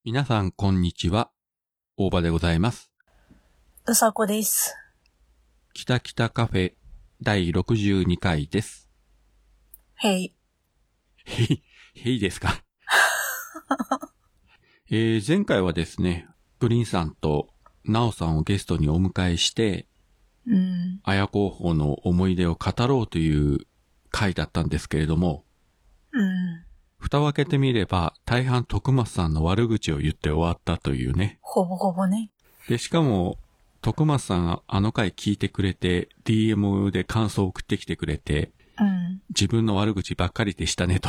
皆さん、こんにちは。大場でございます。 うさこです。 きたきたカフェ第62回です。 へい。 へいですか。前回はですね、プリンさんとナオさんをゲストにお迎えして、綾候補の思い出を語ろうという回だったんですけれども、蓋を開けてみれば大半徳松さんの悪口を言って終わったというね。 ほぼほぼね。 で、しかも、徳松さんがあの回聞いてくれて、DM で感想を送ってきてくれて、自分の悪口ばっかりでしたねと。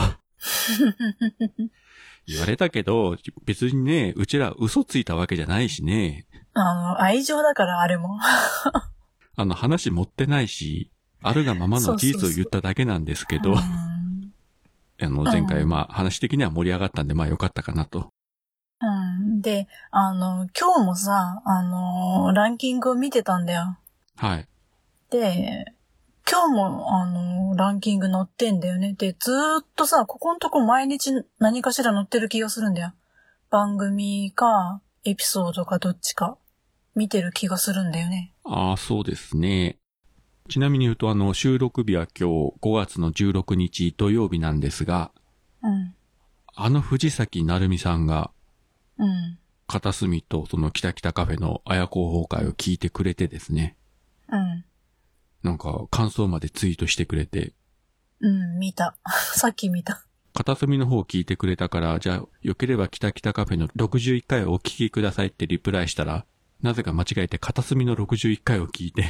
言われたけど、別にね、うちら嘘ついたわけじゃないしね。 愛情だからあれも。 話持ってないし、あるがままの事実を言っただけなんですけど、前回話的には盛り上がったんで良かったかなと。 で、今日もさ、ランキングを見てたんだよ。 はい。 で、今日もランキング載ってんだよね。で、ずーっとさ、ここのとこ毎日何かしら載ってる気がするんだよ。番組か、エピソードかどっちか、見てる気がするんだよね。 ああ、そうですね。ちなみに言うと収録日は今日5月の16日土曜日なんですが、藤崎成美さんが、片隅とそのキタキタカフェの綾候補会を聞いてくれてですね。なんか感想までツイートしてくれて。 見た。さっき見た。 片隅の方を聞いてくれたから、じゃあよければキタキタカフェの61回をお聞きくださいってリプライしたら、なぜか間違えて片隅の61回を聞いて。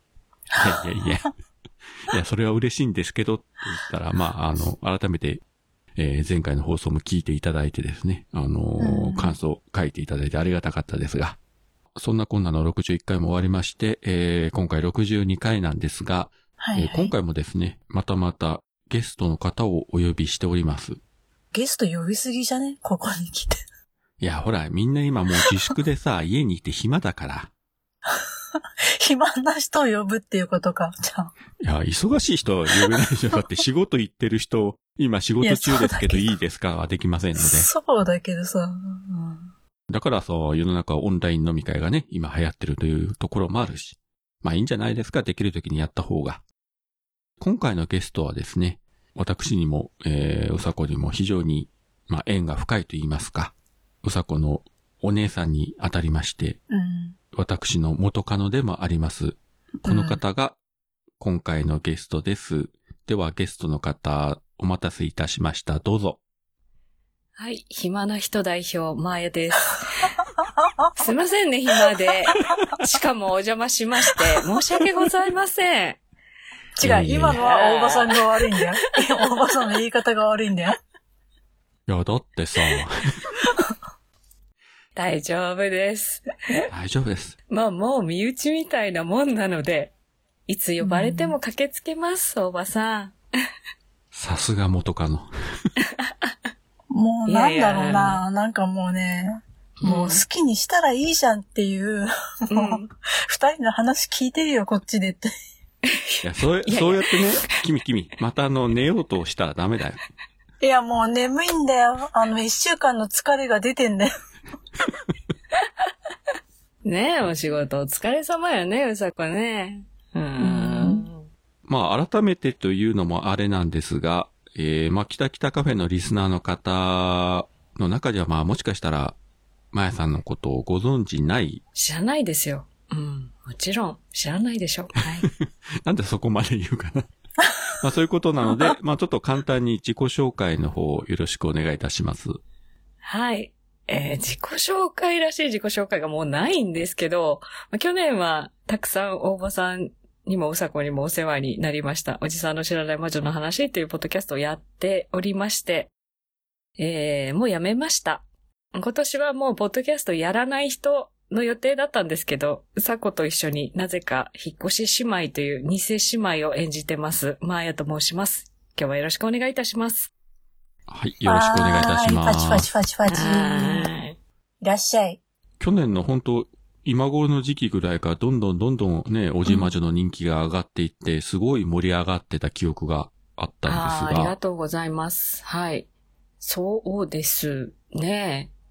いや、それは嬉しいんですけどって言ったら、改めて、前回の放送も聞いていただいてですね、感想書いていただいてありがたかったですが、そんなこんなの61回も終わりまして、今回62回なんですが、今回もですね、またゲストの方をお呼びしております。 ゲスト呼びすぎじゃね？ここに来て。 いや、ほら、みんな今もう自粛でさ、家にいて暇だから。 暇な人を呼ぶっていうことか、じゃあ。 いや、忙しい人は呼べないでしょ。だって仕事行ってる人、今仕事中ですけどいいですかはできませんので。 そうだけどさ。 だから世の中はオンライン飲み会がね、今流行ってるというところもあるし。いいんじゃないですか、できるときにやった方が。今回のゲストはですね、私にも、うさこにも非常に、縁が深いと言いますか、うさこのお姉さんにあたりまして、私の元カノでもあります。この方が今回のゲストです。ではゲストの方、お待たせいたしました。どうぞ。 はい、暇な人代表、まーやです。すいませんね、暇で。しかもお邪魔しまして、申し訳ございません。 違う、今のは大場さんが悪いんだよ。大場さんの言い方が悪いんだよ。 いや、だってさ。 大丈夫です。 大丈夫です。 もう身内みたいなもんなので、いつ呼ばれても駆けつけます、大場さん。 さすが元カノ。 もうなんだろうな、なんかもうね、もう好きにしたらいいじゃんっていう、もう、二人の話聞いてるよ、こっちでって。 いや、そうやってね、君、また寝ようとしたらダメだよ。 いや、もう眠いんだよ。1週間の疲れが出てんだよ。 ねえ、お仕事お疲れ様よね、うさこね。 改めてというのもあれなんですが、キタキタカフェのリスナーの方の中ではもしかしたら、まやさんのことをご存知ない。 知らないですよ。もちろん、知らないでしょ。はい。 なんでそこまで言うかな。そういうことなので、ちょっと簡単に自己紹介の方よろしくお願いいたします。 はい。自己紹介らしい自己紹介がもうないんですけど、去年はたくさん大場さんにもうさこにもお世話になりました。おじさんの知らない魔女の話っていうポッドキャストをやっておりまして、もうやめました。今年はもうポッドキャストやらない人の予定だったんですけど、うさこと一緒になぜか引っ越し姉妹という偽姉妹を演じてます。まーやと申します。今日はよろしくお願いいたします。 はい、よろしくお願いいたします。 パチパチ。いらっしゃい。 去年の本当今頃の時期ぐらいからどんどんね、おじ魔女の人気が上がっていって、すごい盛り上がってた記憶があったんですが。 ありがとうございます。はい。そうですね。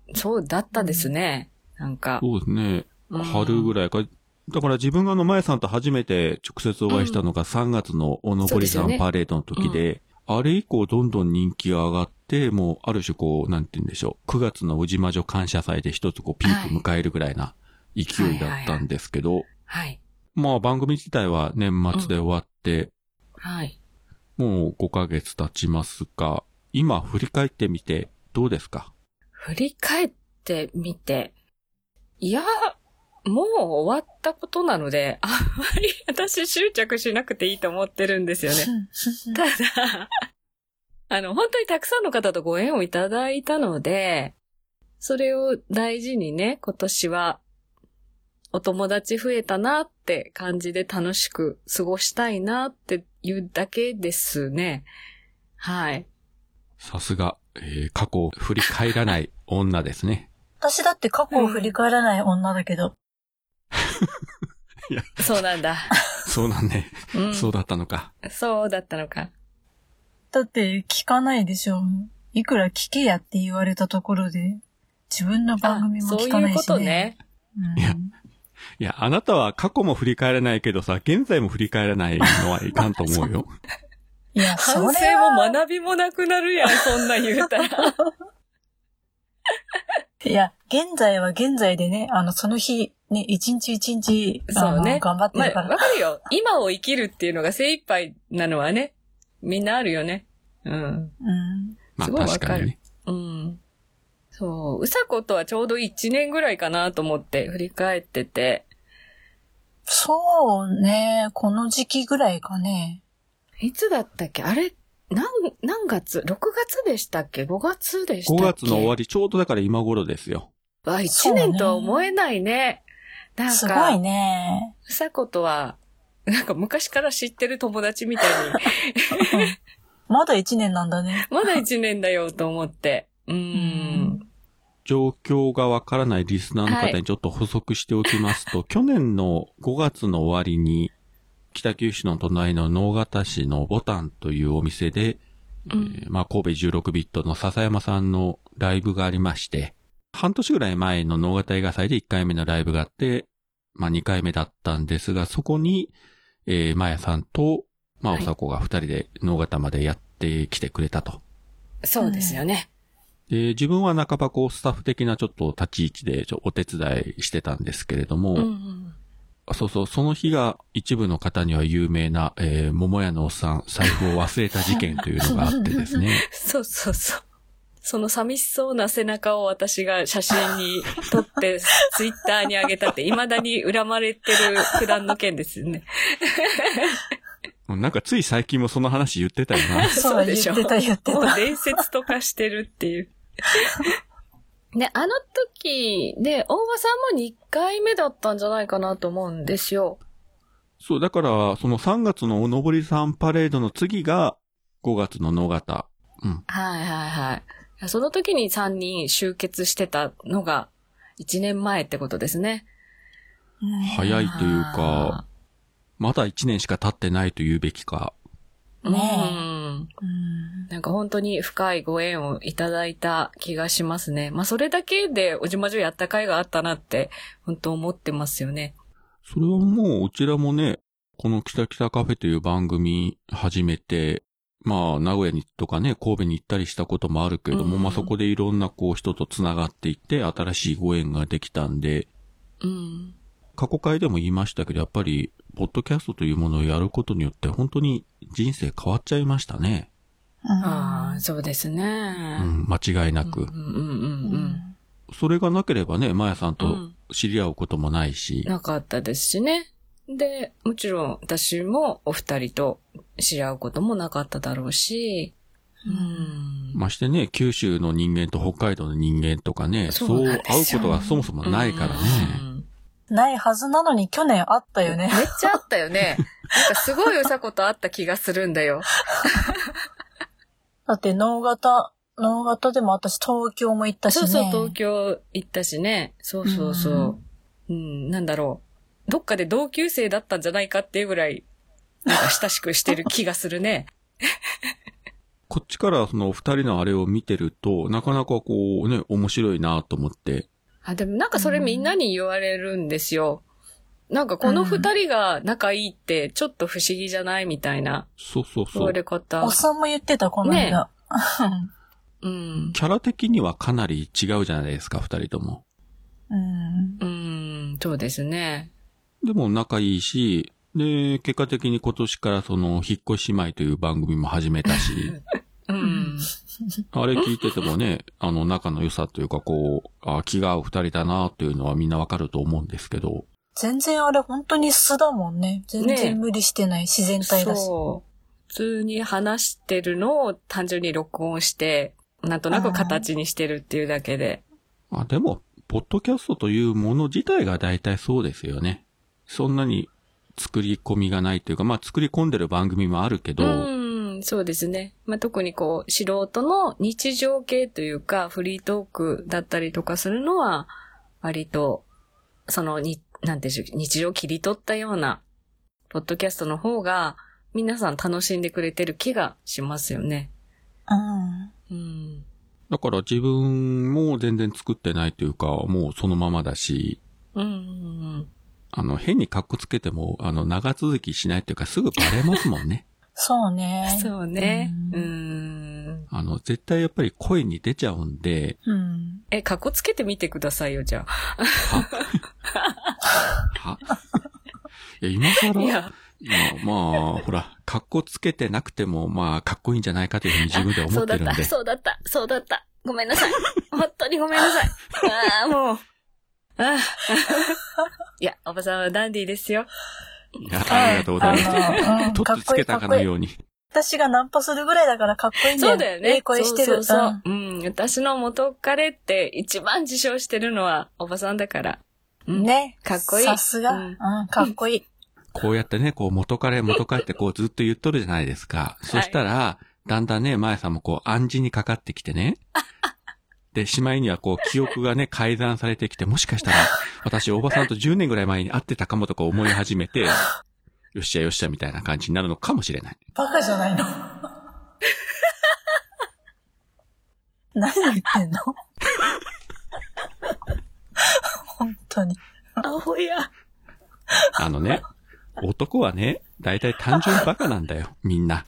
そうだったですね。なんか。 そうですね。 うん春ぐらいか。だから自分がまやさんと初めて直接お会いしたのが3月のおのぼり山パレードの時で、あれ以降どんどん人気が上がって、もうある種こう、なんて言うんでしょう。9月の宇治魔女感謝祭で一つこうピーク迎えるぐらいな勢いだったんですけど、 はい。 まあ番組自体は年末で終わって、 はい。 もう5ヶ月経ちますが、今振り返ってみてどうですか？ 振り返ってみて、いや、もう終わったことなので、あんまり私執着しなくていいと思ってるんですよね。ただ、本当にたくさんの方とご縁をいただいたので、それを大事にね、今年はお友達増えたなって感じで楽しく過ごしたいなっていうだけですね。はい。 さすが、過去を振り返らない女ですね。 私だって過去を振り返らない女だけど。 いや、 そうなんだ。 そうなんね。 うん、 そうだったのか。 そうだったのか。 だって聞かないでしょ。いくら聞けやって言われたところで、自分の番組も聞かないしね。 そういうことね。 いや、あなたは過去も振り返らないけどさ、現在も振り返らないのはいかんと思うよ。 いや、 反省も学びもなくなるやん、そんな言うたら。 いや、現在は現在でね、その日、ね、一日一日、 そうね。 頑張ってるから。 わかるよ。今を生きるっていうのが精一杯なのはね、みんなあるよね。うん。 まあすごいわ確かにね。 うん。そう。うさことはちょうど1年ぐらいかなと思って振り返ってて。 そうね、この時期ぐらいかね。 いつだったっけあれ、何月 ?6 月でしたっけ ?5 月でしたっけ ?5 月の終わり、ちょうどだから今頃ですよ。 わ、1年とは思えないね。なんか、 すごいね。 うさことは、なんか昔から知ってる友達みたいに。 まだ1年なんだね。 まだ1年だよと思って。 状況がわからないリスナーの方にちょっと補足しておきますと、去年の5月の終わりに、北九州の隣の直方市のボタンというお店で、まあ神戸16ビットの笹山さんのライブがありまして、半年ぐらい前の直方映画祭で1回目のライブがあって、まあ2回目だったんですが、そこに、まやさんと、まあおさこが2人で直方までやってきてくれたと。 そうですよね。 で、自分は半ばこうスタッフ的なちょっと立ち位置でお手伝いしてたんですけれども、そうそう、その日が一部の方には有名な、桃屋のおっさん財布を忘れた事件というのがあってですね。 そうそうそう。その寂しそうな背中を私が写真に撮ってツイッターに上げたって未だに恨まれてる九段の件ですよね。 なんかつい最近もその話言ってたよな。 そうでしょ。 言ってた。 もう伝説とかしてるっていう。ね、あの時で、大場さんも2回目だったんじゃないかなと思うんですよ。 そう、だから、その3月のおのぼりさんパレードの次が5月の野方。うん。 はいはいはい。その時に3人集結してたのが1年前ってことですね。 早いというか、まだ1年しか経ってないと言うべきか。 なんか本当に深いご縁をいただいた気がしますね。まあそれだけでおじまじょやった甲斐があったなって本当思ってますよね。 それはもううちらもね、この北北カフェという番組始めて、まあ名古屋にとかね、神戸に行ったりしたこともあるけれども、まあそこでいろんなこう人とつながっていって新しいご縁ができたんで、過去回でも言いましたけど、やっぱりポッドキャストというものをやることによって本当に人生変わっちゃいましたね。 ああ、そうですね。 間違いなく。それがなければね、まやさんと知り合うこともないし。 なかったですしね。で、もちろん私もお二人と知り合うこともなかっただろうし、 ましてね、九州の人間と北海道の人間とかね、そう会うことがそもそもないからね。 ないはずなのに去年あったよね。 めっちゃあったよね。なんかすごいうさことあった気がするんだよ。 だって能形でも私東京も行ったしね。 そうそう、東京行ったしね。そうそうそう。なんだろう。どっかで同級生だったんじゃないかっていうぐらい、なんか親しくしてる気がするね。 こっちからその二人のあれを見てると、なかなかこうね、面白いなと思って。 でもなんかそれみんなに言われるんですよ。なんかこの二人が仲いいってちょっと不思議じゃないみたいな。 そうそうそう。 言われ方。 おっさんも言ってた、この間。 ねうん。 キャラ的にはかなり違うじゃないですか、二人とも。 そうですね。 でも仲いいし、で、結果的に今年からその、引っ越し姉妹という番組も始めたし、あれ聞いててもね、仲の良さというかこう、気が合う二人だなというのはみんなわかると思うんですけど。 全然あれ本当に素だもんね。全然無理してない、自然体だし。 そう。普通に話してるのを単純に録音して、なんとなく形にしてるっていうだけで。 でも、ポッドキャストというもの自体が大体そうですよね。そんなに作り込みがないというか、まあ作り込んでる番組もあるけど。 そうですね。まあ特にこう、素人の日常系というか、フリートークだったりとかするのは、割と、なんていうんでしょう、日常を切り取ったような、ポッドキャストの方が、皆さん楽しんでくれてる気がしますよね。 だから自分も全然作ってないというか、もうそのままだし、変にカッコつけても、長続きしないというかすぐバレますもんね。 そうね。 そうね。 絶対やっぱり声に出ちゃうんで。 カッコつけてみてくださいよ、じゃあ。 いや、今更、まあ、ほら、カッコつけてなくても、まあ、かっこいいんじゃないかというふうに自分で思ってるんで。 そうだった。ごめんなさい。本当にごめんなさい。もう。いや、おばさんはダンディーですよ。 いや、ありがとうございます。取ってつけたかのように。 私がナンパするぐらいだからかっこいいんだよ。 そうだよね。 声してる。 そう。私の元彼って一番自称してるのはおばさんだから。 ね。 かっこいい。 さすが。かっこいい。 こうやってね、こう元彼ってこうずっと言っとるじゃないですか。そしたら、だんだんね、まやさんもこう暗示にかかってきてね。で、しまいにはこう記憶がね、改ざんされてきて、もしかしたら、私おばさんと10年ぐらい前に会ってたかもとか思い始めて、よっしゃみたいな感じになるのかもしれない。 バカじゃないの。何言ってんの本当に。 アホや。 男はね、だいたい単純バカなんだよ、みんな。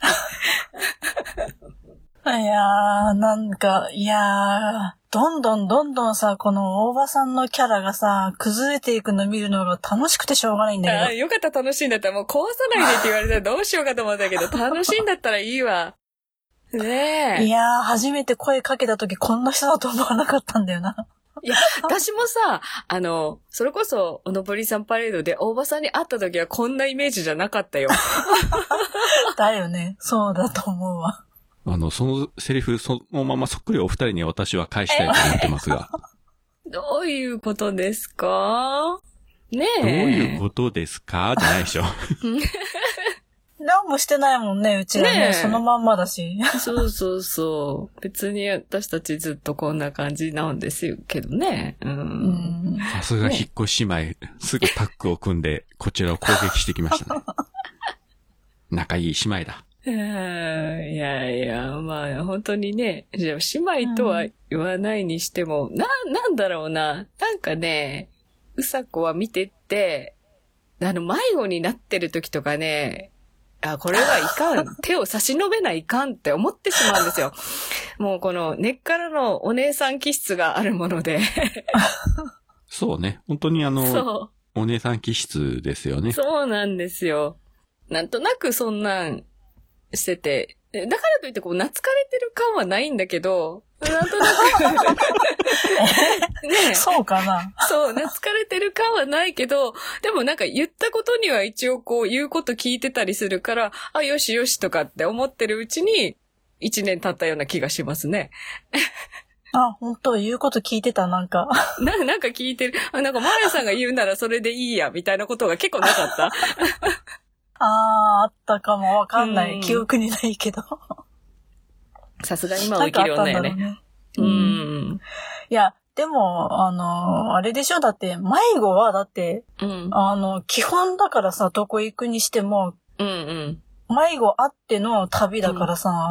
どんどんさ、この大場さんのキャラがさ、崩れていくの見るのが楽しくてしょうがないんだけど。 よかった楽しいんだったらもう壊さないでって言われたらどうしようかと思ったけど、楽しいんだったらいいわ。ねえ。 初めて声かけた時こんな人だと思わなかったんだよな。 いや、私もさ、それこそ、おのぼりさんパレードで大場さんに会った時はこんなイメージじゃなかったよ。 だよね。そうだと思うわ。 そのセリフ、そのままそっくりお二人に私は返したいと思ってますが。 どういうことですか？ねえ。 どういうことですかじゃないでしょ。 何もしてないもんね、うちはね。そのまんまだし。 そう。別に私たちずっとこんな感じなんですよけどね。 さすが引っ越し姉妹、すぐタッグを組んで、こちらを攻撃してきましたね。仲いい姉妹だ。 いや、まあ、本当にね、じゃあ姉妹とは言わないにしても、なんだろうな。なんかね、うさこは見てって、迷子になってる時とかね、これはいかん。手を差し伸べないかんって思ってしまうんですよ。もうこの根っからのお姉さん気質があるもので。 そうね。本当にお姉さん気質ですよね。 そうなんですよ。なんとなくそんなんしてて、だからといってこう懐かれてる感はないんだけど、なんとなくね、そうかな。 そう、懐かれてる感はないけど、でもなんか言ったことには一応こう言うこと聞いてたりするから、よしよしとかって思ってるうちに1年経ったような気がしますね。 本当言うこと聞いてた、なんか。 なんか聞いてる。なんかマヤさんが言うならそれでいいや、みたいなことが結構なかったあったかもわかんない。記憶にないけど。 さすが今を生きる女やね。 いや、でも、あれでしょだって、迷子はだって、基本だからさ、どこ行くにしても、迷子あっての旅だからさ、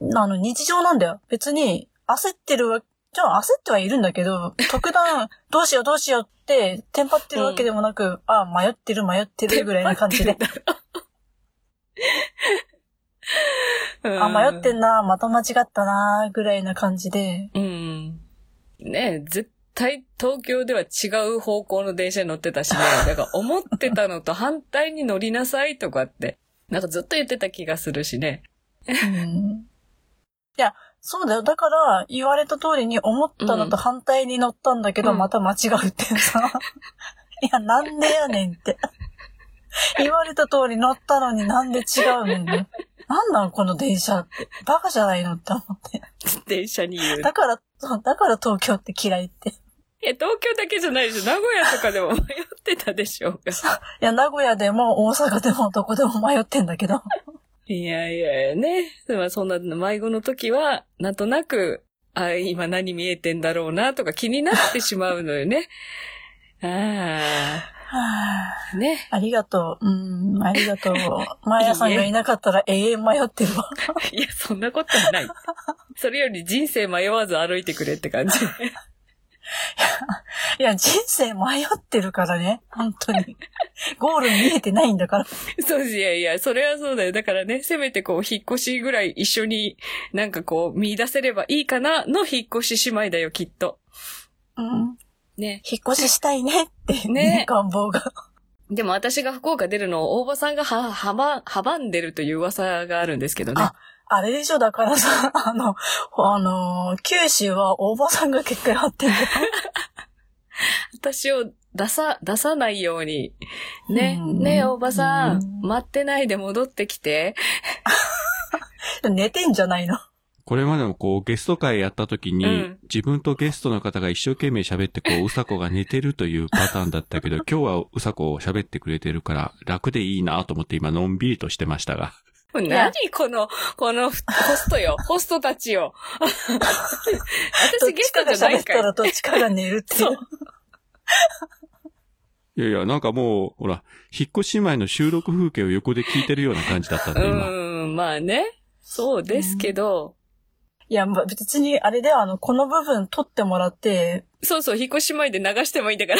日常なんだよ。別に、焦ってはいるんだけど、特段、どうしようって、テンパってるわけでもなく、迷ってるぐらいな感じで。迷ってんな、また間違ったな、ぐらいな感じで。 うん。ねえ、絶対東京では違う方向の電車に乗ってたしね。だから思ってたのと反対に乗りなさいとかって、なんかずっと言ってた気がするしね。 いや、そうだよ。だから、言われた通りに思ったのと反対に乗ったんだけど、また間違うってさ。いや、なんでやねんって。言われた通り乗ったのになんで違うねんね。なんなんこの電車って。バカじゃないのって思って。 電車に言う。 だから東京って嫌いって。 いや、東京だけじゃないでしょ。名古屋とかでも迷ってたでしょうが。 いや、名古屋でも大阪でもどこでも迷ってんだけど。 いやね。まあそんな迷子の時は、なんとなく、今何見えてんだろうなとか気になってしまうのよね。ね。 ありがとう。ありがとう。マーヤさんがいなかったら永遠迷ってるわ。 いや、そんなことはない。それより人生迷わず歩いてくれって感じ。 いや、人生迷ってるからね。本当に。ゴール見えてないんだから。 そういや、それはそうだよ。だからね、せめてこう、引っ越しぐらい一緒になんかこう、見出せればいいかなの引っ越し姉妹だよ、きっと。ね。 引っ越ししたいねってね、願望が。 でも私が福岡出るのを大場さんが阻んでるという噂があるんですけどね。 あれでしょ、だからさ、九州は大場さんが結界張ってんだよ。 私を出さないように。ねえ、大場さん、待ってないで戻ってきて。 寝てんじゃないの。 これまでもこうゲスト会やった時に、自分とゲストの方が一生懸命喋ってこう、うさこが寝てるというパターンだったけど、今日はうさこを喋ってくれてるから楽でいいなと思って今のんびりとしてましたが。 何このホストよ。ホストたちよ。私ゲストじゃないから。 どっちかが寝るっていう。 いや、なんかもう、ほら、引っ越し前の収録風景を横で聞いてるような感じだったんで、今。 まあね。そうですけど。 いや、別にあれではこの部分取ってもらって。 そう、引っ越し前で流してもいいんだから。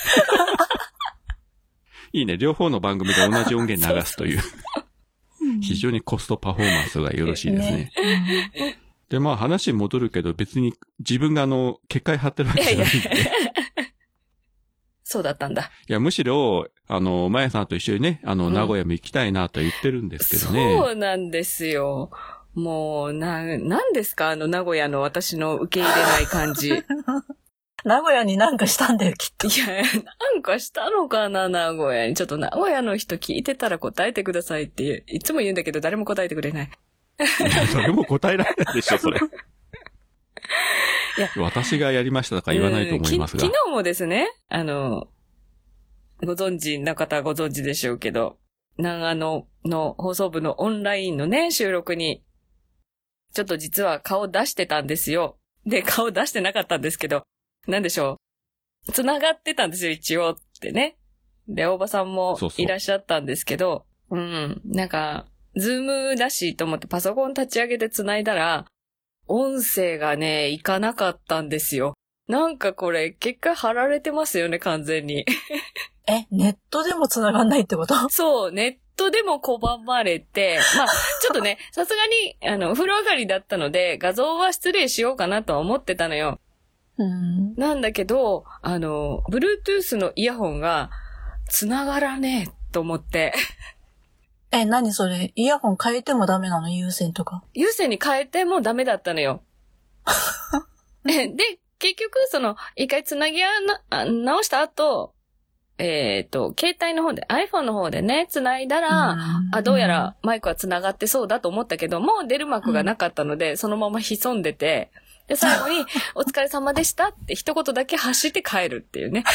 いいね。両方の番組で同じ音源流すという。非常にコストパフォーマンスがよろしいですね。で、まあ話戻るけど別に自分が結界張ってるわけじゃないんで。 そうだったんだ。 いや、むしろ、まやさんと一緒にね、名古屋も行きたいなと言ってるんですけどね。 そうなんですよ。もう、なんですか名古屋の私の受け入れない感じ。 名古屋になんかしたんだよ、きっと。 いや、なんかしたのかな、名古屋に。ちょっと名古屋の人聞いてたら答えてくださいっていつも言うんだけど、誰も答えてくれない。 誰も答えられないでしょ、それ。いや私がやりましたとか言わないと思いますが。 昨日もですね、ご存知の方はご存知でしょうけど、長野の放送部のオンラインのね、収録に、ちょっと実は顔出してたんですよ。で、顔出してなかったんですけど、なんでしょう。繋がってたんですよ、一応ってね。で、大場さんもいらっしゃったんですけど、なんか、ズームだしと思ってパソコン立ち上げて繋いだら、音声がね、いかなかったんですよ。なんかこれ、結果貼られてますよね、完全に。 ネットでも繋がんないってこと？ そう、ネットでも拒まれて、まあ、ちょっとね、さすがに、お風呂上がりだったので、画像は失礼しようかなとは思ってたのよ。なんだけど、Bluetooth のイヤホンが、繋がらねえ、と思って。 何それ？イヤホン変えてもダメなの？有線とか。 有線に変えてもダメだったのよ。で、結局、一回繋ぎ直した後、携帯の方で、iPhone の方でね、繋いだら、どうやらマイクは繋がってそうだと思ったけども、出る幕がなかったので、そのまま潜んでて、で、最後に、お疲れ様でしたって一言だけ発して帰るっていうね。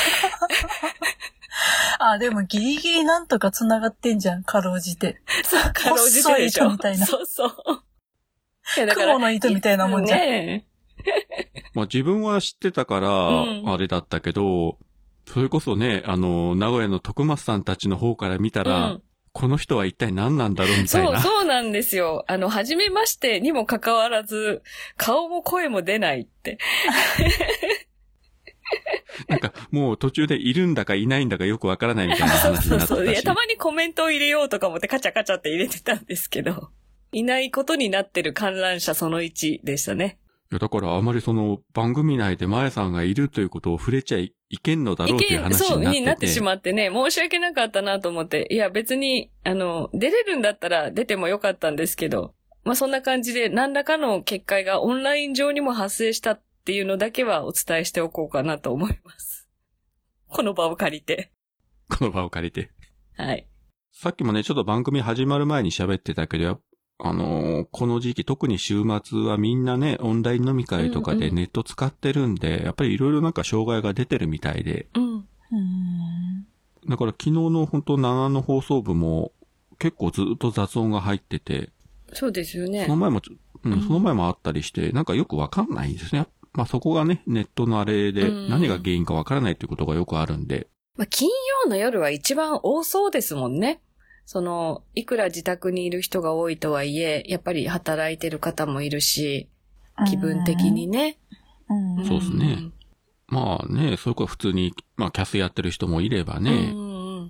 でもギリギリなんとか繋がってんじゃん、かろうじて。 そう、かろうじてでしょ。 細い糸みたいな。 そうそう。 いやだから雲の糸みたいなもんじゃん。 ねまあ自分は知ってたから、あれだったけど、それこそね、名古屋の徳松さんたちの方から見たら、 この人は一体何なんだろうみたいな。 そうなんですよ。初めましてにもかかわらず、顔も声も出ないって。 なんか、もう途中でいるんだかいないんだかよくわからないみたいな話になってたし。 そう。いや、たまにコメントを入れようとか思ってカチャカチャって入れてたんですけど、いないことになってる観覧車その1でしたね。 いや、だからあまりその番組内でまえさんがいるということを触れちゃいけんのだろうという話になってて。 そうになってしまってね、申し訳なかったなと思って、いや別に、出れるんだったら出てもよかったんですけど、まあそんな感じで何らかの結界がオンライン上にも発生したっていうのだけはお伝えしておこうかなと思います。この場を借りて。 この場を借りて。 はい。 さっきもね、ちょっと番組始まる前に喋ってたけど、この時期、特に週末はみんなね、オンライン飲み会とかでネット使ってるんで、やっぱりいろいろなんか障害が出てるみたいで。だから昨日の本当長野放送部も結構ずっと雑音が入ってて。 そうですよね。 その前もあったりして、なんかよくわかんないんですね。まあそこがね、ネットのあれで何が原因かわからないっていうことがよくあるんで。 まあ金曜の夜は一番多そうですもんね。いくら自宅にいる人が多いとはいえ、やっぱり働いてる方もいるし、気分的にね。 そうですね。まあね、それこそ普通に、まあキャスやってる人もいればね、ネ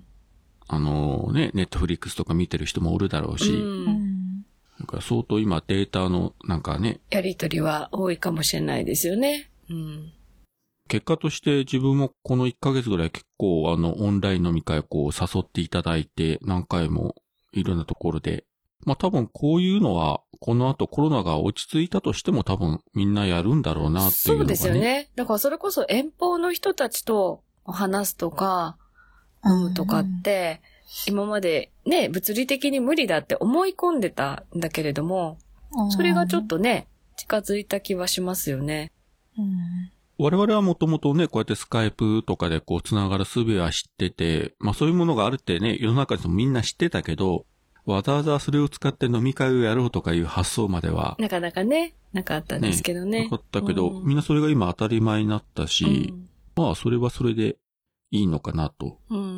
ットフリックスとか見てる人もおるだろうし、だから相当今データのなんかね、 やりとりは多いかもしれないですよね。 結果として自分もこの1ヶ月ぐらい結構オンライン飲み会をこう誘っていただいて何回もいろんなところで、まあ多分こういうのはこの後コロナが落ち着いたとしても多分みんなやるんだろうなっていうのがね。そうですよね。 だからそれこそ遠方の人たちと話すとか、とかって、今までね、物理的に無理だって思い込んでたんだけれども、それがちょっとね、近づいた気はしますよね。 我々はもともとね、こうやってスカイプとかでこう繋がる術は知ってて、まあそういうものがあるってね、世の中でもみんな知ってたけど、わざわざそれを使って飲み会をやろうとかいう発想までは。 なかなかね、なかったんですけどね。 なかったけど、みんなそれが今当たり前になったし、まあそれはそれでいいのかなと。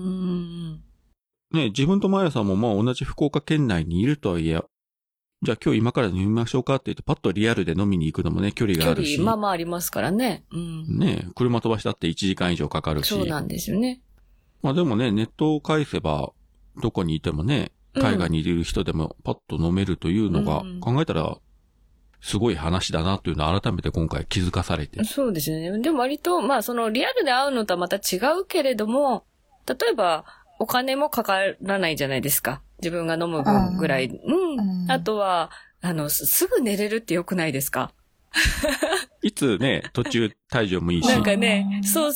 ね、自分とマヤさんもまあ同じ福岡県内にいるとはいえ、じゃあ今日今から飲みましょうかって言ってパッとリアルで飲みに行くのもね、距離があるし。 距離、まあまあありますからね。 ね、車飛ばしたって1時間以上かかるし。 そうなんですよね。 まあでもね、ネットを返せば、どこにいてもね、海外にいる人でもパッと飲めるというのが、考えたら、すごい話だなというのを改めて今回気づかされて。 そうですね。でも割と、まあリアルで会うのとはまた違うけれども、例えば、お金もかからないじゃないですか。自分が飲む分ぐらい。あとは、すぐ寝れるって良くないですか？ いつね、途中退場もいいし。 なんかね、そう。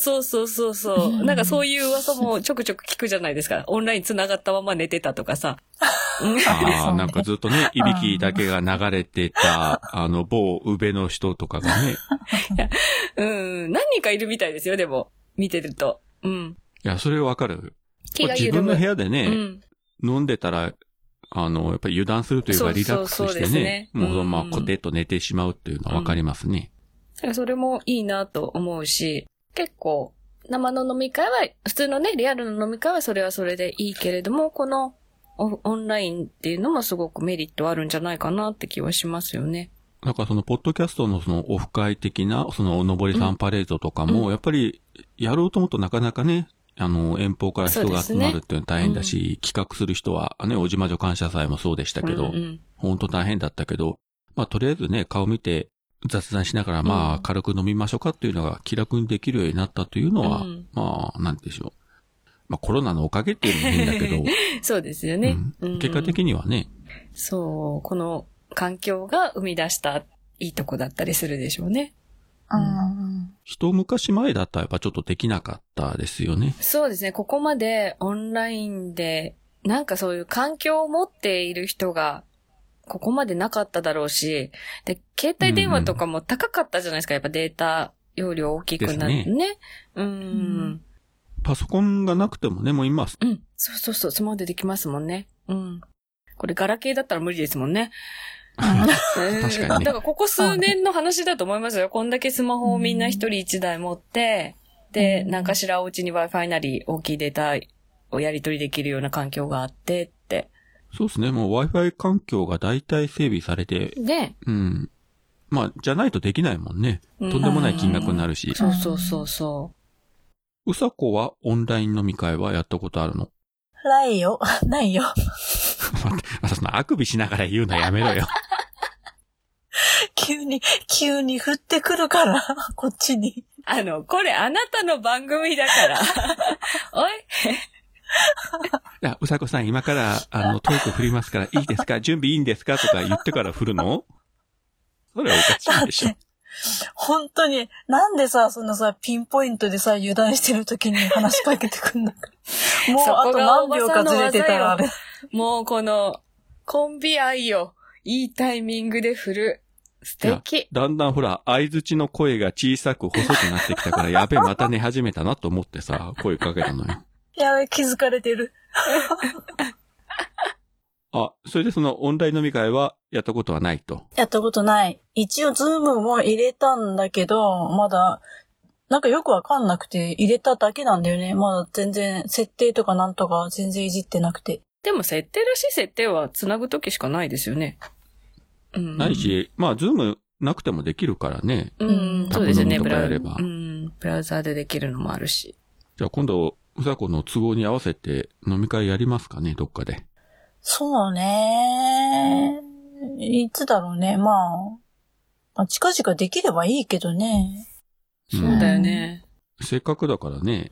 なんかそういう噂もちょくちょく聞くじゃないですか。オンライン繋がったまま寝てたとかさ。 なんかずっとね、いびきだけが流れてた、某宇部の人とかがね。 何人かいるみたいですよ、でも。見てると。いや、それわかる。 気が自分の部屋でね、飲んでたら、やっぱり油断するというかリラックスしてね、もうまあコテッと寝てしまうっていうのはわかりますね。 それもいいなと思うし、結構生の飲み会は、普通のね、リアルの飲み会はそれはそれでいいけれども、このオンラインっていうのもすごくメリットあるんじゃないかなって気はしますよね。 だからそのポッドキャストのそのオフ会的な、そのおのぼりさんパレードとかも、やっぱりやろうと思うとなかなかね、遠方から人が集まるっていうのは大変だし、企画する人はね、おじまじょ感謝祭もそうでしたけど、本当大変だったけど、まあとりあえずね、顔見て雑談しながらまあ軽く飲みましょうかっていうのが気楽にできるようになったというのは、まあなんでしょう。まあコロナのおかげっていうのも変だけど、 そうですよね、 結果的にはね。 そう、この環境が生み出したいいとこだったりするでしょうね。 一昔前だったらやっぱちょっとできなかったですよね。 そうですね。ここまでオンラインで、なんかそういう環境を持っている人が、ここまでなかっただろうし、で、携帯電話とかも高かったじゃないですか。やっぱデータ容量大きくなってね。 パソコンがなくてもね、もう今。 そう、スマホでできますもんね。これガラケーだったら無理ですもんね。 確かにね。 だからここ数年の話だと思いますよ。こんだけスマホをみんな一人一台持って、で、何かしらお家に Wi-Fi なり大きいデータをやり取りできるような環境があってって。 そうですね。もう Wi-Fi 環境が大体整備されて。 ね。 うん。まあ、じゃないとできないもんね。とんでもない金額になるし。 そうそうそうそう。 うさこはオンライン飲み会はやったことあるの？ ないよ。ないよ。 またそのあくびしながら言うのやめろよ。 急に降ってくるから、こっちに。 これあなたの番組だから。おいいや、うさこさん今からトーク振りますからいいですか？準備いいんですか？とか言ってから振るの？それはおかしいでしょ。 だって、本当に、なんでさ、そんなさ、ピンポイントでさ、油断してる時に話しかけてくんだか。もうあと何秒かずれてたらあれ。 もうこの、コンビ愛よ。いいタイミングで振る。素敵。 だんだんほら、相槌の声が小さく細くなってきたから、やべえ、また寝始めたなと思ってさ、声かけたのよ。 やべえ、気づかれてる。 あ、それでそのオンライン飲み会はやったことはないと。 やったことない。一応ズームも入れたんだけど、まだ、なんかよくわかんなくて入れただけなんだよね。まだ全然、設定とかなんとか全然いじってなくて。 でも設定らしい設定は繋ぐときしかないですよね。うん。 ないし、まあ、ズームなくてもできるからね。 うん、そうですよね。 ブラウザーでできるのもあるし。 じゃあ今度、うさこの都合に合わせて飲み会やりますかね、どっかで。 そうね。いつだろうね。まあ、近々できればいいけどね。 そうだよね。 せっかくだからね。 うん。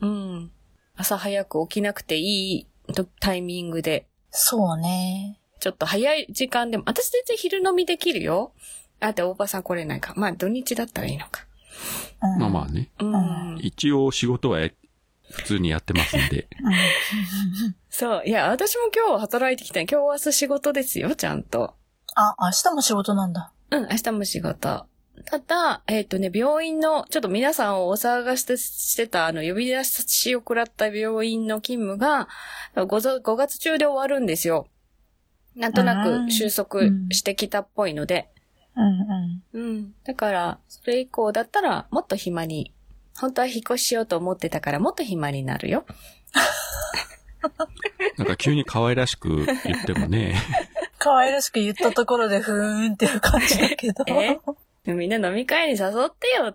朝早く起きなくていいタイミングで。 そうね。 ちょっと早い時間でも、私全然昼飲みできるよ。あと、大場さん来れないか。まあ、土日だったらいいのか。 まあまあね。 うん。 一応仕事は普通にやってますんで。 そう。いや、私も今日働いてきた。今日明日仕事ですよ、ちゃんと。 あ、明日も仕事なんだ。 うん、明日も仕事。ただ、病院の、ちょっと皆さんをお騒がせしてた、呼び出しを食らった病院の勤務が、5月中で終わるんですよ。なんとなく収束してきたっぽいので。うん。だから、それ以降だったら、もっと暇に、本当は引っ越ししようと思ってたから、もっと暇になるよ。 なんか急に可愛らしく言ってもね。 可愛らしく言ったところでふーんっていう感じだけど。 みんな飲み会に誘ってよって、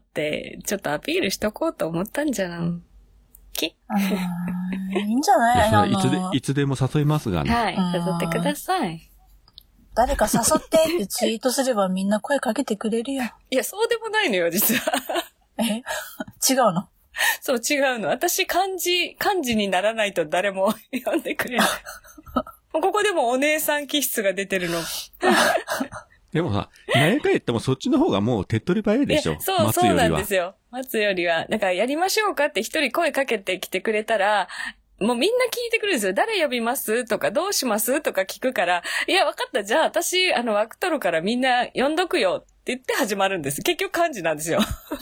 ちょっとアピールしとこうと思ったんじゃん。いいんじゃないいつでも誘いますがね。 はい、誘ってください。 誰か誘ってってツイートすればみんな声かけてくれるよ。いや、そうでもないのよ、実は。 違うの？ そう、違うの。私、漢字にならないと誰も呼んでくれない。ここでもお姉さん気質が出てるの。 でもさ、何回言ってもそっちの方がもう手っ取り早いでしょ。 そうなんですよ。待つよりは。だからやりましょうかって一人声かけてきてくれたら、もうみんな聞いてくるんですよ。誰呼びますとか、どうしますとか聞くから、いや、わかった。じゃあ私、枠取るからみんな呼んどくよって言って始まるんです。結局漢字なんですよ。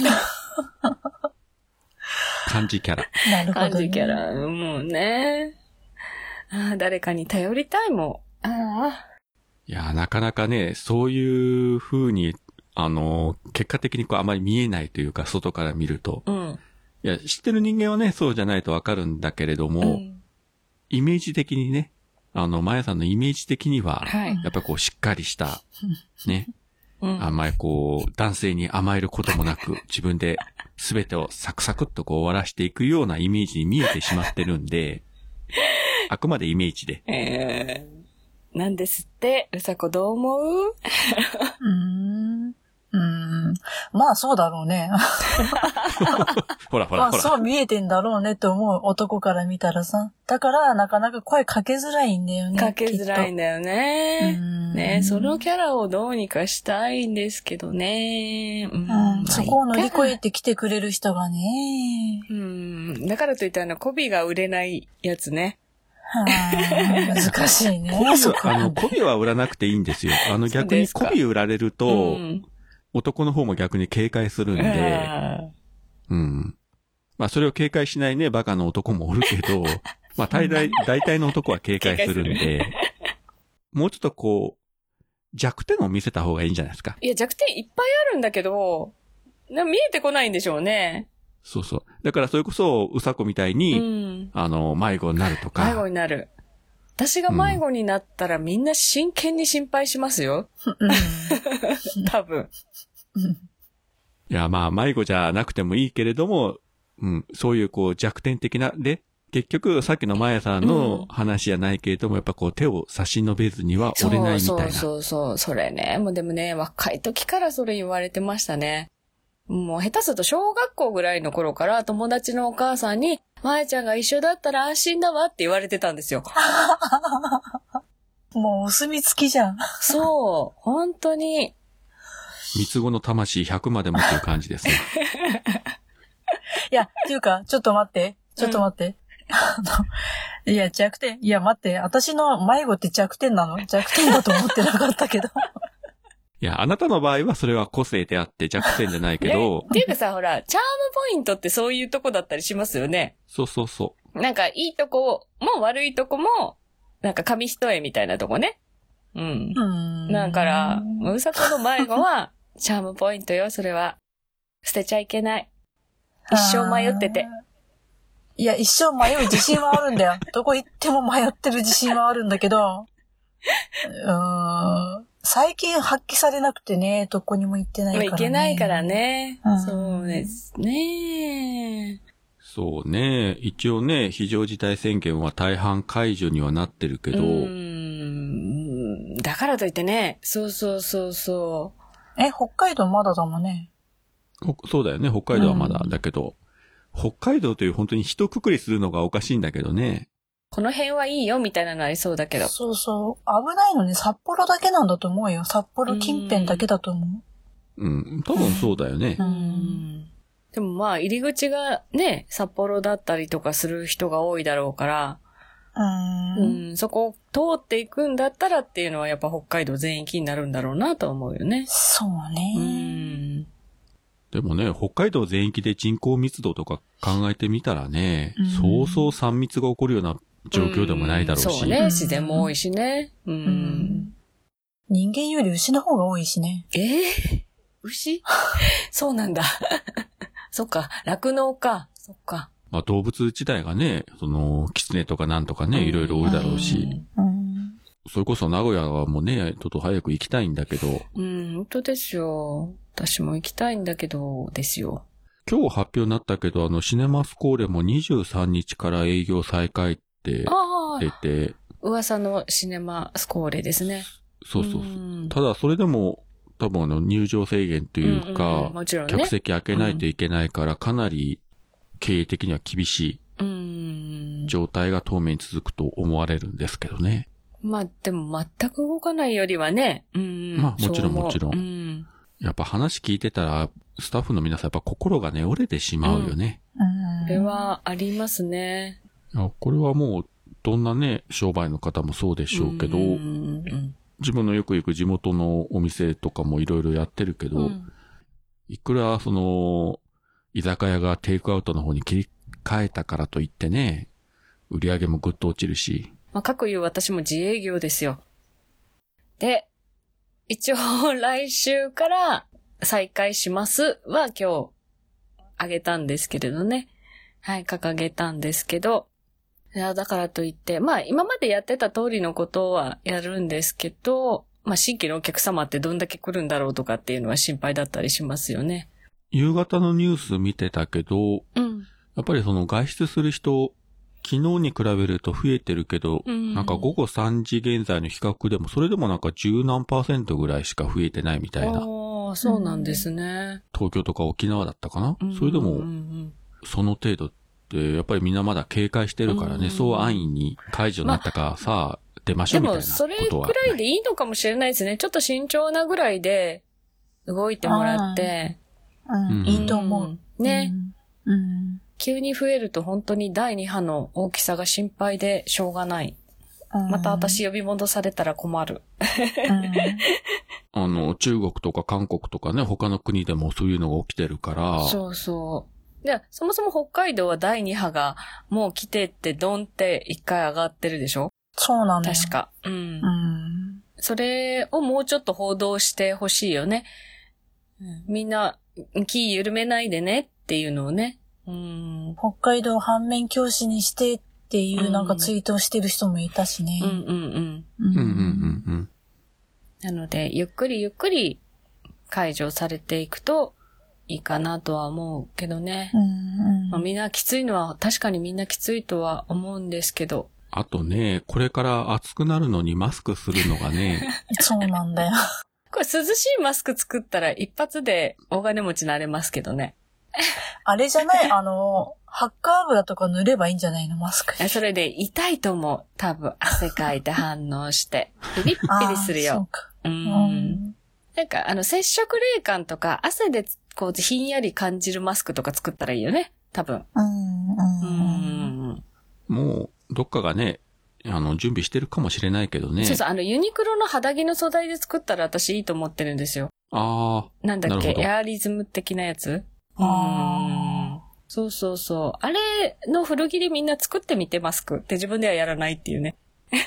漢字キャラ。 なるほど、ね。 漢字キャラ。もうね。誰かに頼りたいもん。 いや、なかなかね、そういう風に、結果的にあまり見えないというか、外から見ると。 うん。 いや、知ってる人間はね、そうじゃないとわかるんだけれども、イメージ的にね、まやさんのイメージ的には、やっぱりしっかりした、ね、あんまり男性に甘えることもなく、自分で全てをサクサクっと終わらしていくようなイメージに見えてしまってるんで、あくまでイメージで。 なんですって、うさこどう思う？ まあそうだろうね。 ほら。 まあそう見えてんだろうねって思う男から見たらさ。だからなかなか声かけづらいんだよね。 かけづらいんだよね。ね、そのキャラをどうにかしたいんですけどね。 そこを乗り越えてきてくれる人がね。 だからといったらコビが売れないやつね。 難しいね。 コビは売らなくていいんですよ。逆にコビ売られると、男の方も逆に警戒するんで、まあそれを警戒しないね、バカの男もおるけど、まあ大体の男は警戒するんで、もうちょっと弱点を見せた方がいいんじゃないですか。 いや、弱点いっぱいあるんだけど、見えてこないんでしょうね。 そうそう。だからそれこそ、うさこみたいに、迷子になるとか。 迷子になる。私が迷子になったらみんな真剣に心配しますよ。多分。 いや、まあ、迷子じゃなくてもいいけれども、そういうこう弱点的な、で、結局さっきのまやさんの話じゃないけれども、やっぱこう手を差し伸べずには折れないみたいな。 そう。それね。もうでもね、若い時からそれ言われてましたね。もう下手すると小学校ぐらいの頃から友達のお母さんに、まやちゃんが一緒だったら安心だわって言われてたんですよ。 もうお墨付きじゃん。 そう、本当に。 三つ子の魂100までもっていう感じですね。 いや、っていうか、ちょっと待って。いや、弱点。いや、待って。私の迷子って弱点なの？弱点だと思ってなかったけど。 いや、あなたの場合はそれは個性であって弱点じゃないけど。 っていうかさ、ほら、チャームポイントってそういうとこだったりしますよね。 そう。 なんか、いいとこも悪いとこも、なんか紙一重みたいなとこね。だから、うさこの迷子は、チャームポイントよ、それは。捨てちゃいけない。一生迷ってて。 いや、一生迷う自信はあるんだよ。どこ行っても迷ってる自信はあるんだけど、最近発揮されなくてね、どこにも行ってないからね。 行けないからね。そうですね。 そうね。一応ね、非常事態宣言は大半解除にはなってるけど。 だからといってね。そう。 北海道まだだもんね。 そうだよね。北海道はまだだけど。北海道という本当に一括りするのがおかしいんだけどね。 この辺はいいよみたいなのありそうだけど。 そう。危ないのね、札幌だけなんだと思うよ。札幌近辺だけだと思う。多分そうだよね。 でもまあ、入り口がね、札幌だったりとかする人が多いだろうから、そこを通っていくんだったらっていうのはやっぱ北海道全域になるんだろうなと思うよね。 そうね。 でもね、北海道全域で人口密度とか考えてみたらね、そうそう3密が起こるような状況でもないだろうし。 そうね、自然も多いしね。 人間より牛の方が多いしね。 牛そうなんだ。そっか、酪農か。そっか。 まあ動物自体がね、狐とかなんとかね、いろいろ多いだろうし。それこそ名古屋はもうね、ちょっと早く行きたいんだけど。 本当ですよ。私も行きたいんだけど、ですよ。 今日発表になったけど、シネマスコーレも23日から営業再開って出て。 噂のシネマスコーレですね。 そう。ただそれでも、多分入場制限というか、 もちろんね、 客席開けないといけないから、かなり経営的には厳しい状態が当面続くと思われるんですけどね。 まあでも全く動かないよりはね。 まあもちろん。やっぱ話聞いてたら、スタッフの皆さんやっぱ心がね、折れてしまうよね。 これはありますね。 これはもう、どんなね、商売の方もそうでしょうけど、自分のよく行く地元のお店とかもいろいろやってるけど、いくら居酒屋がテイクアウトの方に切り替えたからといってね、売り上げもぐっと落ちるし。 まあ、各言う私も自営業ですよ。で、一応来週から再開しますは今日あげたんですけれどね。はい、掲げたんですけど、いやだからといって、まあ今までやってた通りのことはやるんですけど、まあ新規のお客様ってどんだけ来るんだろうとかっていうのは心配だったりしますよね。 夕方のニュース見てたけど、やっぱり外出する人、昨日に比べると増えてるけど、なんか午後3時現在の比較でも、それでもなんか10何%ぐらいしか増えてないみたいな。 そうなんですね。 東京とか沖縄だったかな、それでも、その程度って、やっぱりみんなまだ警戒してるからね、そう安易に解除になったからさあ、出ましょうみたいなことは。 でも、それくらいでいいのかもしれないですね。ちょっと慎重なぐらいで動いてもらって。 いいと思う。 ね。急に増えると本当に第2波の大きさが心配でしょうがない。また私呼び戻されたら困る。 中国とか韓国とかね、他の国でもそういうのが起きてるから。 そう。で、そもそも北海道は第2波がもう来てってドンって1回上がってるでしょ？ そうなんだよ。 確か。それをもうちょっと報道してほしいよね。みんな気緩めないでねっていうのをね。 北海道反面教師にしてっていうなんかツイートをしてる人もいたしね。 なので、ゆっくりゆっくり解除されていくといいかなとは思うけどね。まあ、みんなきついのは、確かにみんなきついとは思うんですけど。 あとね、これから暑くなるのにマスクするのがね。 そうなんだよ。 これ涼しいマスク作ったら一発で大金持ちになれますけどね。 あれじゃないハッカー油とか塗ればいいんじゃないのマスク。 それで痛いと思う。多分汗かいて反応して。ピリッピリするよ。 そうか。 なんか接触冷感とか汗でこうひんやり感じるマスクとか作ったらいいよね。多分。 もうどっかがね、準備してるかもしれないけどね。 そうそう、ユニクロの肌着の素材で作ったら私いいと思ってるんですよ。 ああ。 なんだっけ、エアリズム的なやつ。そうそうそう。あれの古着でみんな作ってみてマスクって自分ではやらないっていうね。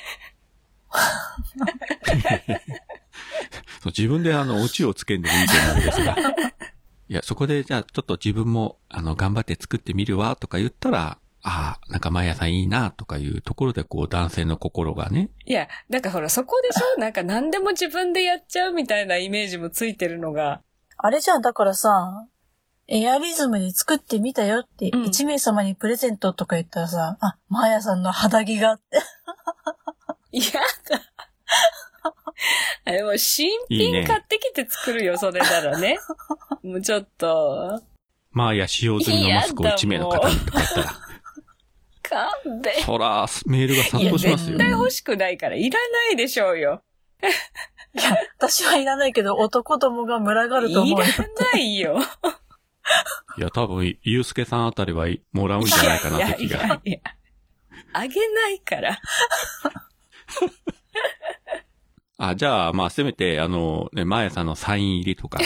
そう自分でオチをつけんでもいいと思うんですが。いや、そこでじゃあちょっと自分も頑張って作ってみるわとか言ったら、ああ、なんか毎朝いいなとかいうところでこう男性の心がね。 いや、なんかほらそこでしょなんか何でも自分でやっちゃうみたいなイメージもついてるのが。 あれじゃん、だからさ、エアリズムで作ってみたよって1名様にプレゼントとか言ったらさ、マーヤさんの肌着がって。 いやだ。あれもう新品買ってきて作るよ、いいね、それならね。もうちょっと。 マーヤ使用済みのマスクを1名の方にとか言ったら。 勘弁。 そら、メールが殺到しますよ。 絶対欲しくないからいらないでしょうよ。 いや、私はいらないけど男どもが群がると思う。 いらないよ。 いや、多分、ゆうすけさんあたりはもらうんじゃないかなって気が。 いや、あげないから。 じゃあ、まあ、せめて、マーヤさんのサイン入りとか。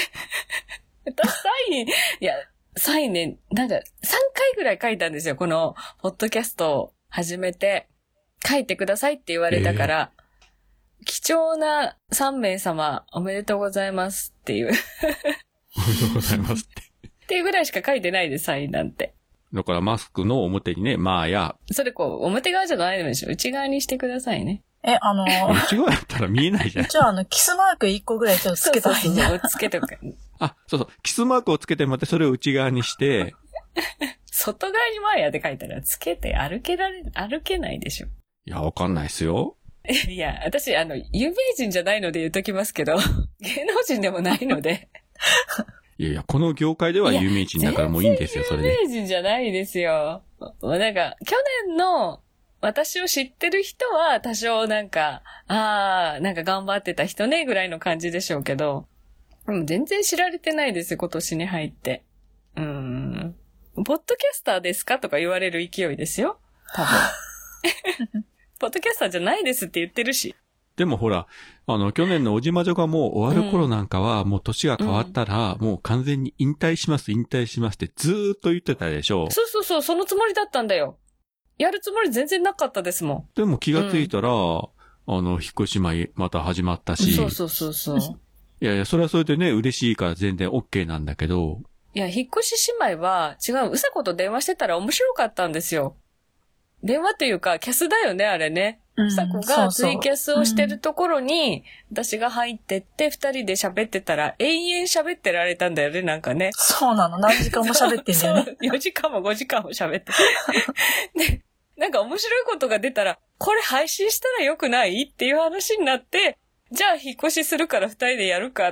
サインね、なんか、3回ぐらい書いたんですよ。この、ポッドキャストを始めて、書いてくださいって言われたから、貴重な3名様、おめでとうございますっていう。 おめでとうございますって。 っていうぐらいしか書いてないです、サインなんて。 だからマスクの表にね、マーヤ。 それこう、表側じゃないでしょ。内側にしてくださいね。 内側やったら見えないじゃん。 じゃあ、キスマーク1個ぐらいちょっとつけたらいいね。 そうつけとく。 そうそう。キスマークをつけてまたそれを内側にして。 外側にマーヤって書いたらつけて歩けないでしょ。 いや、わかんないっすよ。 いや、私、有名人じゃないので言っときますけど、芸能人でもないので。 いや、この業界では有名人だからもういいんですよ、それで。 有名人じゃないですよ。なんか、去年の私を知ってる人は多少なんか、なんか頑張ってた人ね、ぐらいの感じでしょうけど、全然知られてないですよ、今年に入って。ポッドキャスターですかとか言われる勢いですよ。多分。ポッドキャスターじゃないですって言ってるし。 でもほら、去年のおじまじょがもう終わる頃なんかは、もう年が変わったら、もう完全に引退しますってずーっと言ってたでしょ。 そう、そのつもりだったんだよ。やるつもり全然なかったですもん。 でも気がついたら、引っ越し前また始まったし。 そう。 いや、それはそれでね、嬉しいから全然 OK なんだけど。 いや、引っ越し姉妹は違う、うさこと電話してたら面白かったんですよ。電話というか、キャスだよね、あれね。うさこがツイキャスをしてるところに、私が入ってって、二人で喋ってたら、永遠喋ってられたんだよね、なんかね。 そうなの、何時間も喋ってんだよね。 そう、4時間も5時間も喋って。で、なんか面白いことが出たら、これ配信したらよくないっていう話になって、じゃあ引っ越しするから二人でやるかって、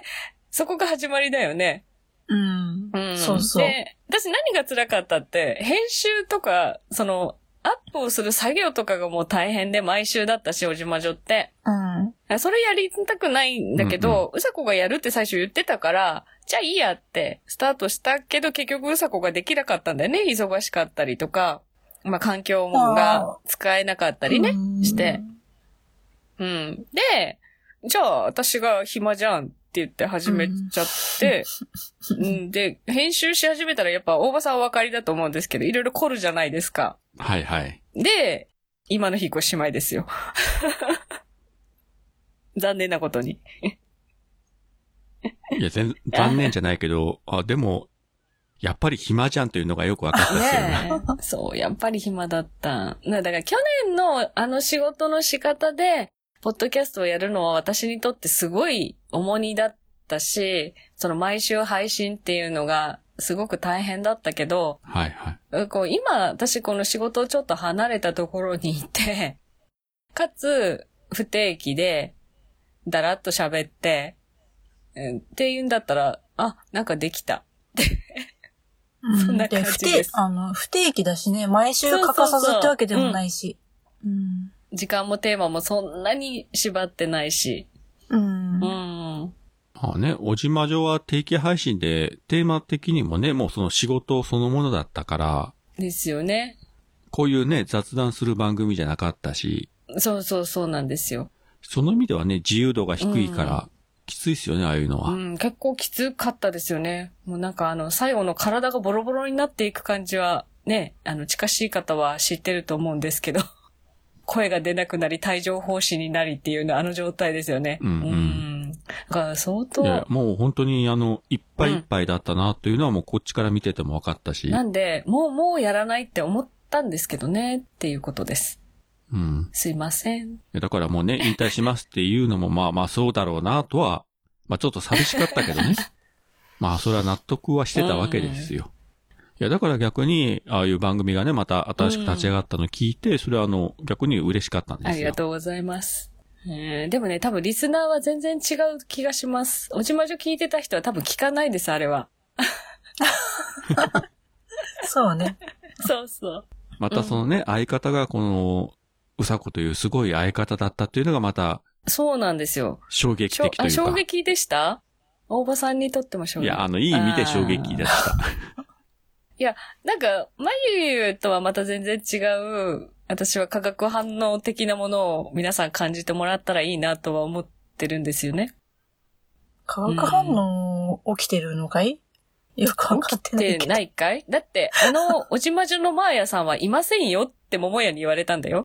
そこが始まりだよね。 そう。 で、私何が辛かったって、編集とか、アップをする作業とかがもう大変で毎週だったし、おじまじょって。それやりたくないんだけど、うさこがやるって最初言ってたから、じゃあいいやってスタートしたけど、結局うさこができなかったんだよね。忙しかったりとか、環境が使えなかったりね、して。で、じゃあ私が暇じゃんって言って始めちゃって、で、編集し始めたらやっぱ大場さんお分かりだと思うんですけど、いろいろ凝るじゃないですか。 はいはい。 で、今の引っ越し前ですよ。残念なことに。 いや、残念じゃないけど、でも、 やっぱり暇じゃんというのがよくわかったですよね。 ねえ。そう、やっぱり暇だった。だから去年のあの仕事の仕方で、ポッドキャストをやるのは私にとってすごい重荷だったし、その毎週配信っていうのがすごく大変だったけど、 はいはい。 今私この仕事をちょっと離れたところにいて、かつ不定期でだらっと喋って、っていうんだったら、なんかできた。そんな感じです。 不定期だしね、毎週欠かさずってわけでもないし。 時間もテーマもそんなに縛ってないし。 まあね、おじまじょは定期配信で、テーマ的にもね、もうその仕事そのものだったから。 ですよね。 こういうね、雑談する番組じゃなかったし。 そうなんですよ。 その意味ではね、自由度が低いから、きついですよね、ああいうのは。 結構きつかったですよね。もうなんか最後の体がボロボロになっていく感じは、ね、近しい方は知ってると思うんですけど、声が出なくなり、帯状疱疹になりっていうの、状態ですよね。だから相当。 もう本当にいっぱいいっぱいだったなというのはもうこっちから見てても分かったし。 なんで、もうやらないって思ったんですけどね、っていうことです。すいません。 だからもうね、引退しますっていうのもまあそうだろうなとは、ちょっと寂しかったけどね。それは納得はしてたわけですよ。いや、だから逆に、ああいう番組がね、また新しく立ち上がったのを聞いて、それは逆に嬉しかったんですよ。 ありがとうございます。でもね、多分リスナーは全然違う気がします。おじまじょ聞いてた人は多分聞かないです、あれは。 そうね。 そう。 またそのね、相方がこの、うさこというすごい相方だったっていうのがまた、 そうなんですよ。 衝撃的というか。 衝撃でした？大場さんにとっても衝撃。 いや、いい意味で衝撃でした。 いや、なんか、まゆとはまた全然違う、私は化学反応的なものを皆さん感じてもらったらいいなとは思ってるんですよね。 化学反応起きてるのかい？よくわかってないけど。 起きてないかい？だって、おじまじょのマーヤさんはいませんよって桃屋に言われたんだよ。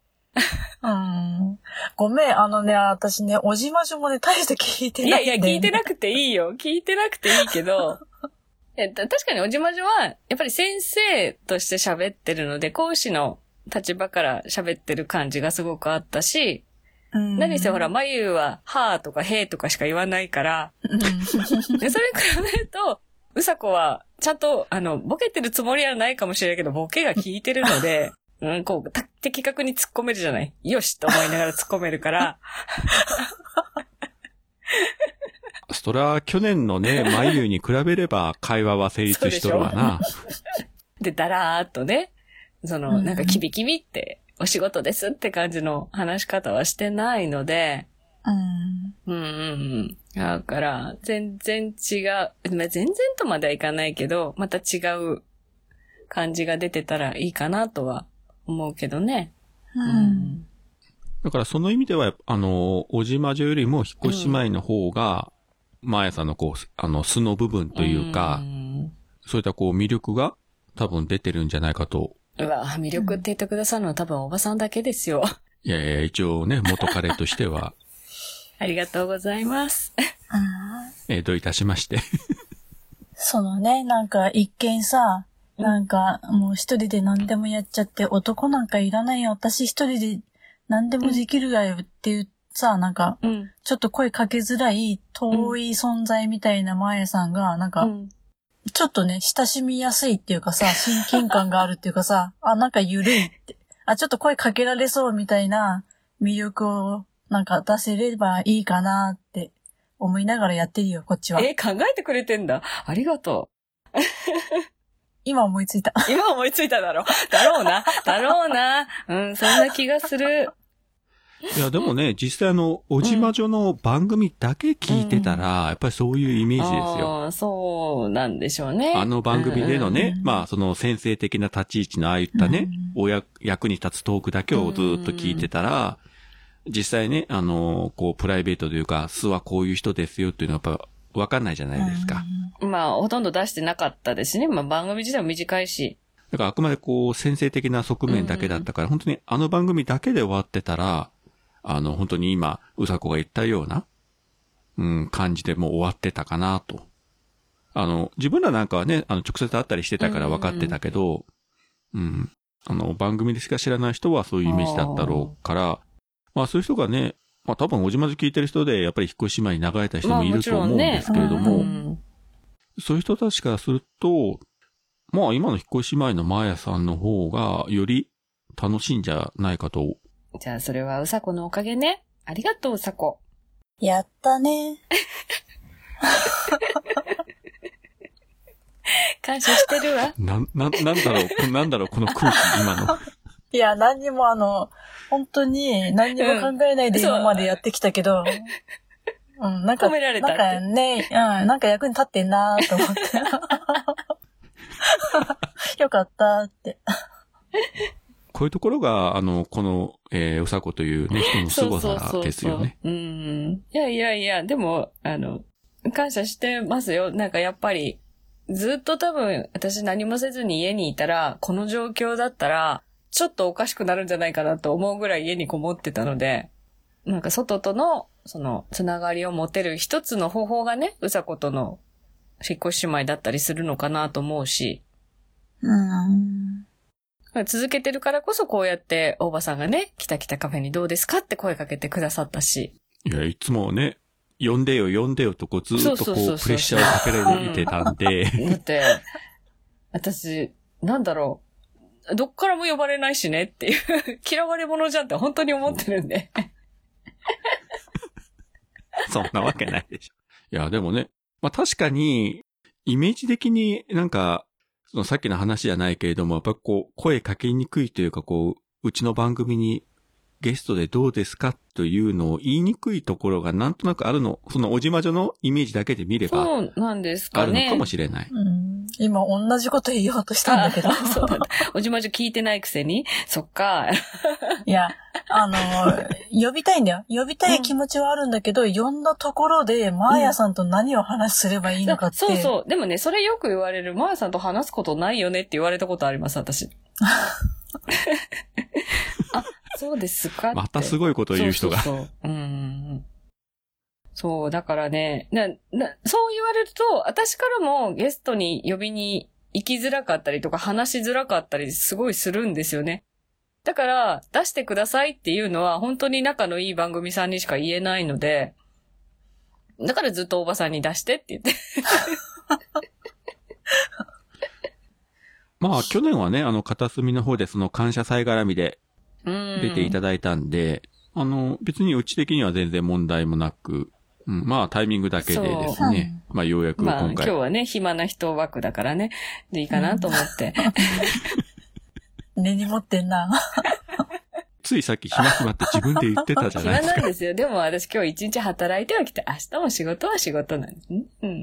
ごめん、私ね、おじまじょもね、大して聞いてないんだよね。 いや、聞いてなくていいよ。聞いてなくていいけど、確かにおじまじょは、やっぱり先生として喋ってるので、講師の立場から喋ってる感じがすごくあったし、何せほら、まゆは、はーとかへーとかしか言わないから、それ比べると、うさこは、ちゃんと、ボケてるつもりはないかもしれないけど、ボケが効いてるので、的確に突っ込めるじゃない。よしと思いながら突っ込めるから。 それは去年のね、まゆに比べれば会話は成立しとるわな。 で、だらーっとね、なんかキビキビって、お仕事ですって感じの話し方はしてないので、だから、全然違う、全然とまではいかないけど、また違う感じが出てたらいいかなとは思うけどね。 だからその意味では、おじまじょよりも引っ越し前の方が、まーやさんの素の部分というか、そういった魅力が多分出てるんじゃないかと。 うわ、魅力って言ってくださるのは多分おばさんだけですよ。 いや、一応ね、元彼としては。 ありがとうございます。 どういたしまして。 そのね、なんか一見さ、なんかもう一人で何でもやっちゃって、男なんかいらないよ、私一人で何でもできるわよっていうさ、なんか、ちょっと声かけづらい遠い存在みたいなまーやさんが、なんか、ちょっとね、親しみやすいっていうかさ、親近感があるっていうかさ、なんか緩いって、ちょっと声かけられそうみたいな魅力をなんか出せればいいかなって思いながらやってるよ、こっちは。 考えてくれてんだ。ありがとう。 今思いついた。 今思いついただろうな。そんな気がする。 いや、でもね、実際おじまじょの番組だけ聞いてたら、やっぱりそういうイメージですよ。 そうなんでしょうね。 番組でのね、その先生的な立ち位置のああいったね、役に立つトークだけをずっと聞いてたら、実際ね、プライベートというか、素はこういう人ですよっていうのはやっぱわかんないじゃないですか。 ほとんど出してなかったですね。番組自体も短いし。 だからあくまで先生的な側面だけだったから、本当に番組だけで終わってたら、本当に今、うさこが言ったような、感じでもう終わってたかなと。 自分らなんかはね、直接会ったりしてたから分かってたけど、番組でしか知らない人はそういうイメージだったろうから、まあそういう人がね、まあ多分おじまじ聞いてる人で、やっぱり引っ越し前に流れた人もいると思うんですけれども、そういう人たちからすると、まあ今の引っ越し前のマーヤさんの方が、より楽しいんじゃないかと。 じゃあそれはうさこのおかげね。ありがとう、うさこ。 やったね。 感謝してるわ。 なんだろう、この空気、今の。 いや、何にも本当に何にも考えないで今までやってきたけど、なんか、 褒められたってなんかね、なんか役に立ってんなと思って。よかったって。 こういうところが、この、うさこというね、人の凄さですよね。 いや、でも、感謝してますよ。なんかやっぱり、ずっと多分、私何もせずに家にいたら、この状況だったら、ちょっとおかしくなるんじゃないかなと思うぐらい家にこもってたので、なんか外との、つながりを持てる一つの方法がね、うさことの引っ越し姉妹だったりするのかなと思うし、続けてるからこそこうやって大場さんがね、きたカフェにどうですかって声かけてくださったし。 いや、いつもね、呼んでよとこうずっとこうプレッシャーをかけられてたんで。 だって、私、なんだろう、どっからも呼ばれないしねっていう嫌われ者じゃんって本当に思ってるんで。 そんなわけないでしょ。いや、でもね、まあ確かに、イメージ的になんか、さっきの話じゃないけれども、やっぱこう、声かけにくいというか、こう、うちの番組にゲストでどうですかというのを言いにくいところがなんとなくあるの、そのおじまじょのイメージだけで見れば、 そうなんですかね。 あるのかもしれない。 今同じこと言おうとしたんだけど。 そうだ。おじまじょ聞いてないくせにそっか。 いや、呼びたいんだよ。呼びたい気持ちはあるんだけど、呼んだところで、マーヤさんと何を話すればいいのかって。 そう。でもね、それよく言われる。マーヤさんと話すことないよねって言われたことあります、私。あ、そうですかって。 またすごいことを言う人が。 そう、だからね、そう言われると、私からもゲストに呼びに行きづらかったりとか話しづらかったりすごいするんですよね。だから、出してくださいっていうのは本当に仲のいい番組さんにしか言えないので、だからずっとおばさんに出してって言って。 まあ、去年はね、片隅の方でその感謝祭絡みで出ていただいたんで、別にうち的には全然問題もなく、まあタイミングだけでですね。まあようやく今回。 まあ今日はね、暇な人枠だからね。でいいかなと思って。 根に持ってんな。 ついさっき暇って自分で言ってたじゃないですか。 暇なんですよ。でも私今日一日働いてはきて、明日も仕事は仕事なんです。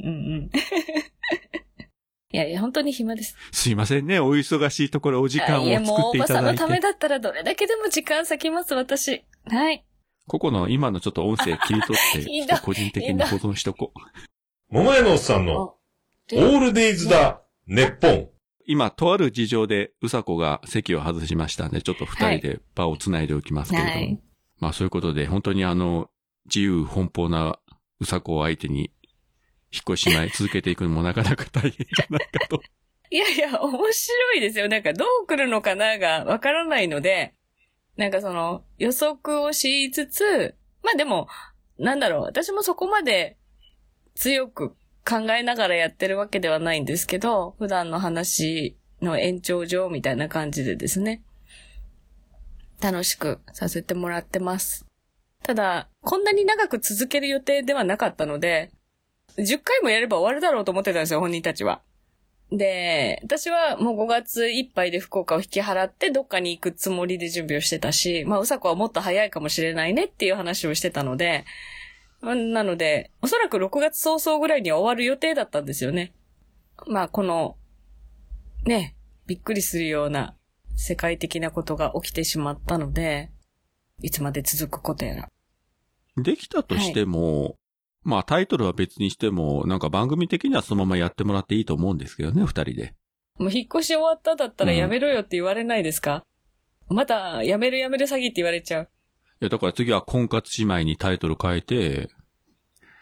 いや、本当に暇です。 すいませんね。お忙しいところお時間を作っていただいて。 もうおばさんのためだったらどれだけでも時間割きます、私。はい。 ここの今のちょっと音声切り取って、ちょっと個人的に保存しとこう。桃屋のおっさんの、オールデイズだ、ネッポン。 今、とある事情で、うさこが席を外しましたんで、ちょっと二人で場をつないでおきますけれども。はい、まあそういうことで、本当に自由奔放なうさこを相手に、引っ越し前続けていくのもなかなか大変じゃないかと。 いや、面白いですよ。なんかどう来るのかながわからないので、なんか予測をしつつ、まあでも、なんだろう、私もそこまで強く考えながらやってるわけではないんですけど、普段の話の延長上みたいな感じでですね、楽しくさせてもらってます。ただ、こんなに長く続ける予定ではなかったので、10回もやれば終わるだろうと思ってたんですよ、本人たちは。で、私はもう5月いっぱいで福岡を引き払ってどっかに行くつもりで準備をしてたし、まあうさこはもっと早いかもしれないねっていう話をしてたので、なので、おそらく6月早々ぐらいには終わる予定だったんですよね。まあこの、ね、びっくりするような世界的なことが起きてしまったので、いつまで続くことやら。 できたとしても、はい、まあタイトルは別にしても、なんか番組的にはそのままやってもらっていいと思うんですけどね、二人で。 もう引っ越し終わっただったらやめろよって言われないですか？また、やめる詐欺って言われちゃう。 いや、だから次は婚活姉妹にタイトル変えて、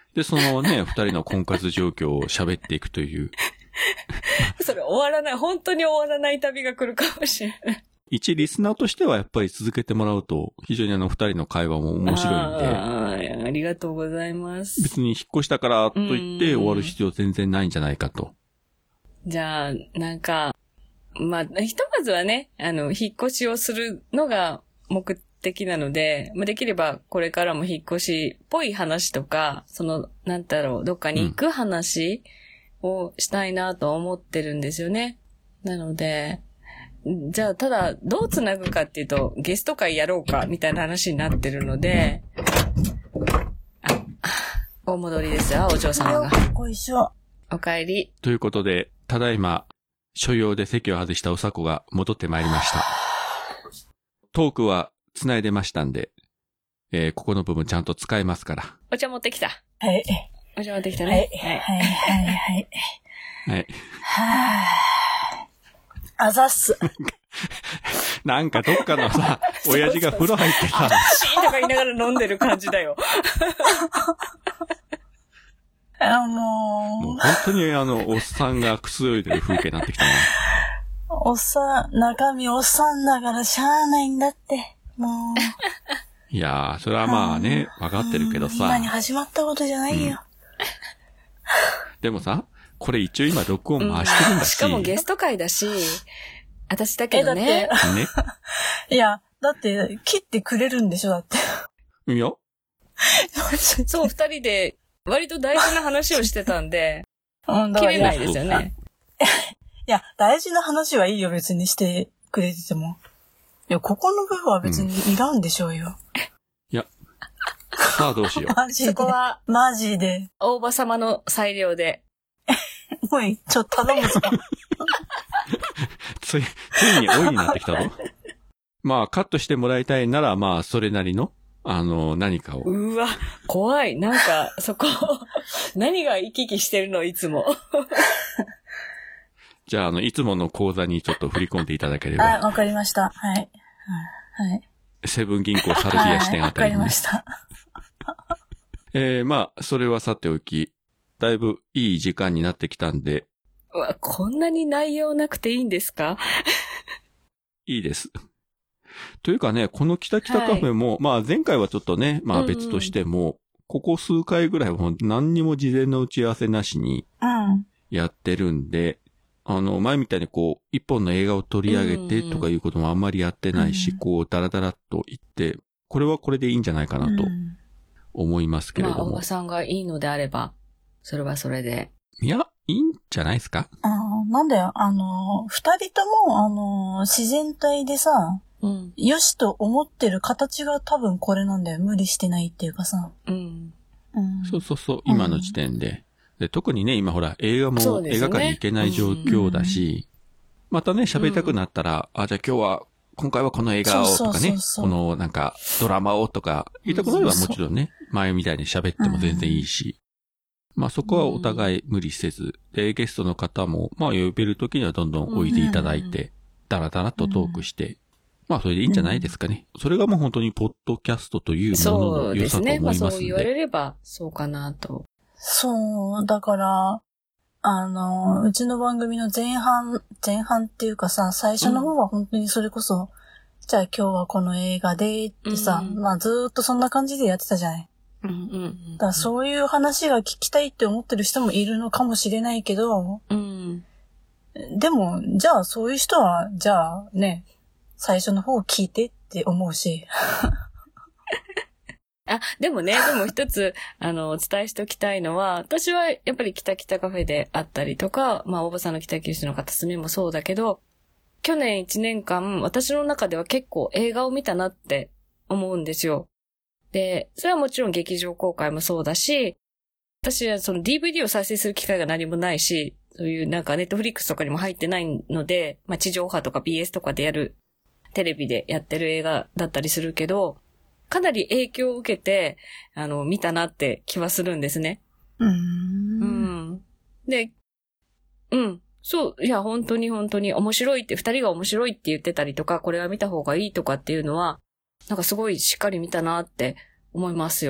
で、そのね、二人の婚活状況を喋っていくという。 それ終わらない、本当に終わらない旅が来るかもしれない。 一リスナーとしてはやっぱり続けてもらうと、非常に二人の会話も面白いんで。 ありがとうございます。 別に引っ越したからといって終わる必要全然ないんじゃないかと。 じゃあ、なんか、まあ、ひとまずはね、引っ越しをするのが目的なので、まあ、できればこれからも引っ越しっぽい話とか、なんだろう、どっかに行く話をしたいなと思ってるんですよね。なので、じゃあ、ただ、どうつなぐかっていうと、ゲスト会やろうか、みたいな話になってるので、大戻りですよ、お嬢様が。 ご一緒。 お帰り。 ということで、ただいま、所用で席を外したうさこが戻ってまいりました。トークは繋いでましたんで、ここの部分ちゃんと使えますから。 お茶持ってきた。 はい。 お茶持ってきたね。 はい。はい。はい。 はい。 はぁ。あざっす。 なんかどっかのさ、親父が風呂入ってさ、 シーンとか言いながら飲んでる感じだよ。 もう本当におっさんがくつろいでる風景になってきたな。 おっさん、中身おっさんだからしゃあないんだって、もう。 いやー、それはまあね、わかってるけどさ。 今に始まったことじゃないよ。 でもさ、これ一応今録音回してるんだし。 しかもゲスト会だし、私だけどね。 ね。 いや、だって、切ってくれるんでしょ、だって。 いや。 そう、二人で、割と大事な話をしてたんで、 切れないですよね。 いや、大事な話はいいよ、別にしてくれてても。いや、ここの部分は別にいらんでしょうよ。 いや。さあどうしよう。 マジで。 そこは、 マジで。 大場様の裁量で。 もうちょっと頼むぞ。 ついに老いになってきたぞ。まあ、カットしてもらいたいなら、まあ、それなりの、何かを。 うわ、怖い。なんか、そこ、何が行き来してるの、いつも。 じゃあ、いつもの口座にちょっと振り込んでいただければ。 わかりました。はい。はい。 セブン銀行サルディア支店あたりに、ね。 わかりました。 まあ、それはさておき、だいぶいい時間になってきたんで。 うわ、こんなに内容なくていいんですか？ いいです。というかね、このキタキタカフェも、まあ前回はちょっとね、まあ別としても、ここ数回ぐらいは何にも事前の打ち合わせなしにやってるんで、前みたいにこう、一本の映画を取り上げてとかいうこともあんまりやってないし、こう、ダラダラっと言って、これはこれでいいんじゃないかなと思いますけれども。 まあ、大場さんがいいのであれば、それはそれで。 いや、いいんじゃないですか？ なんだよ、二人とも、自然体でさ、よしと思ってる形が多分これなんだよ。無理してないっていうかさ。 そう、今の時点で。で、特にね、今ほら、映画も映画館に行けない状況だし、またね、喋りたくなったら、じゃあ今回はこの映画をとかね、このなんか、ドラマをとか、言ったことあればもちろんね、前みたいに喋っても全然いいし、まあそこはお互い無理せず、で、ゲストの方も、まあ呼べるときにはどんどんおいでいただいて、ダラダラとトークして、まあそれでいいんじゃないですかね。それがもう本当にポッドキャストというものの良さと思いますので。そうですね。まあそう言われればそうかなと。 そう、だから、うちの番組の前半っていうかさ、最初の方は本当にそれこそ、じゃあ今日はこの映画でってさ、まあずーっとそんな感じでやってたじゃない。だからそういう話が聞きたいって思ってる人もいるのかもしれないけど、でも、じゃあそういう人は、じゃあね、最初の方を聞いてって思うし。 でも一つ、お伝えしておきたいのは、私はやっぱりキタキタカフェであったりとか、まあ、大場さんの北九州の片隅もそうだけど、去年1年間、私の中では結構映画を見たなって思うんですよ。で、それはもちろん劇場公開もそうだし、私はその DVD を再生する機会が何もないし、そういうなんかネットフリックスとかにも入ってないので、まあ、地上波とか BS とかでやる、テレビでやってる映画だったりするけど、かなり影響を受けて、見たなって気はするんですね。で、そう、いや、本当に面白いって、二人が面白いって言ってたりとか、これは見た方がいいとかっていうのは、なんかすごいしっかり見たなって思いますよ。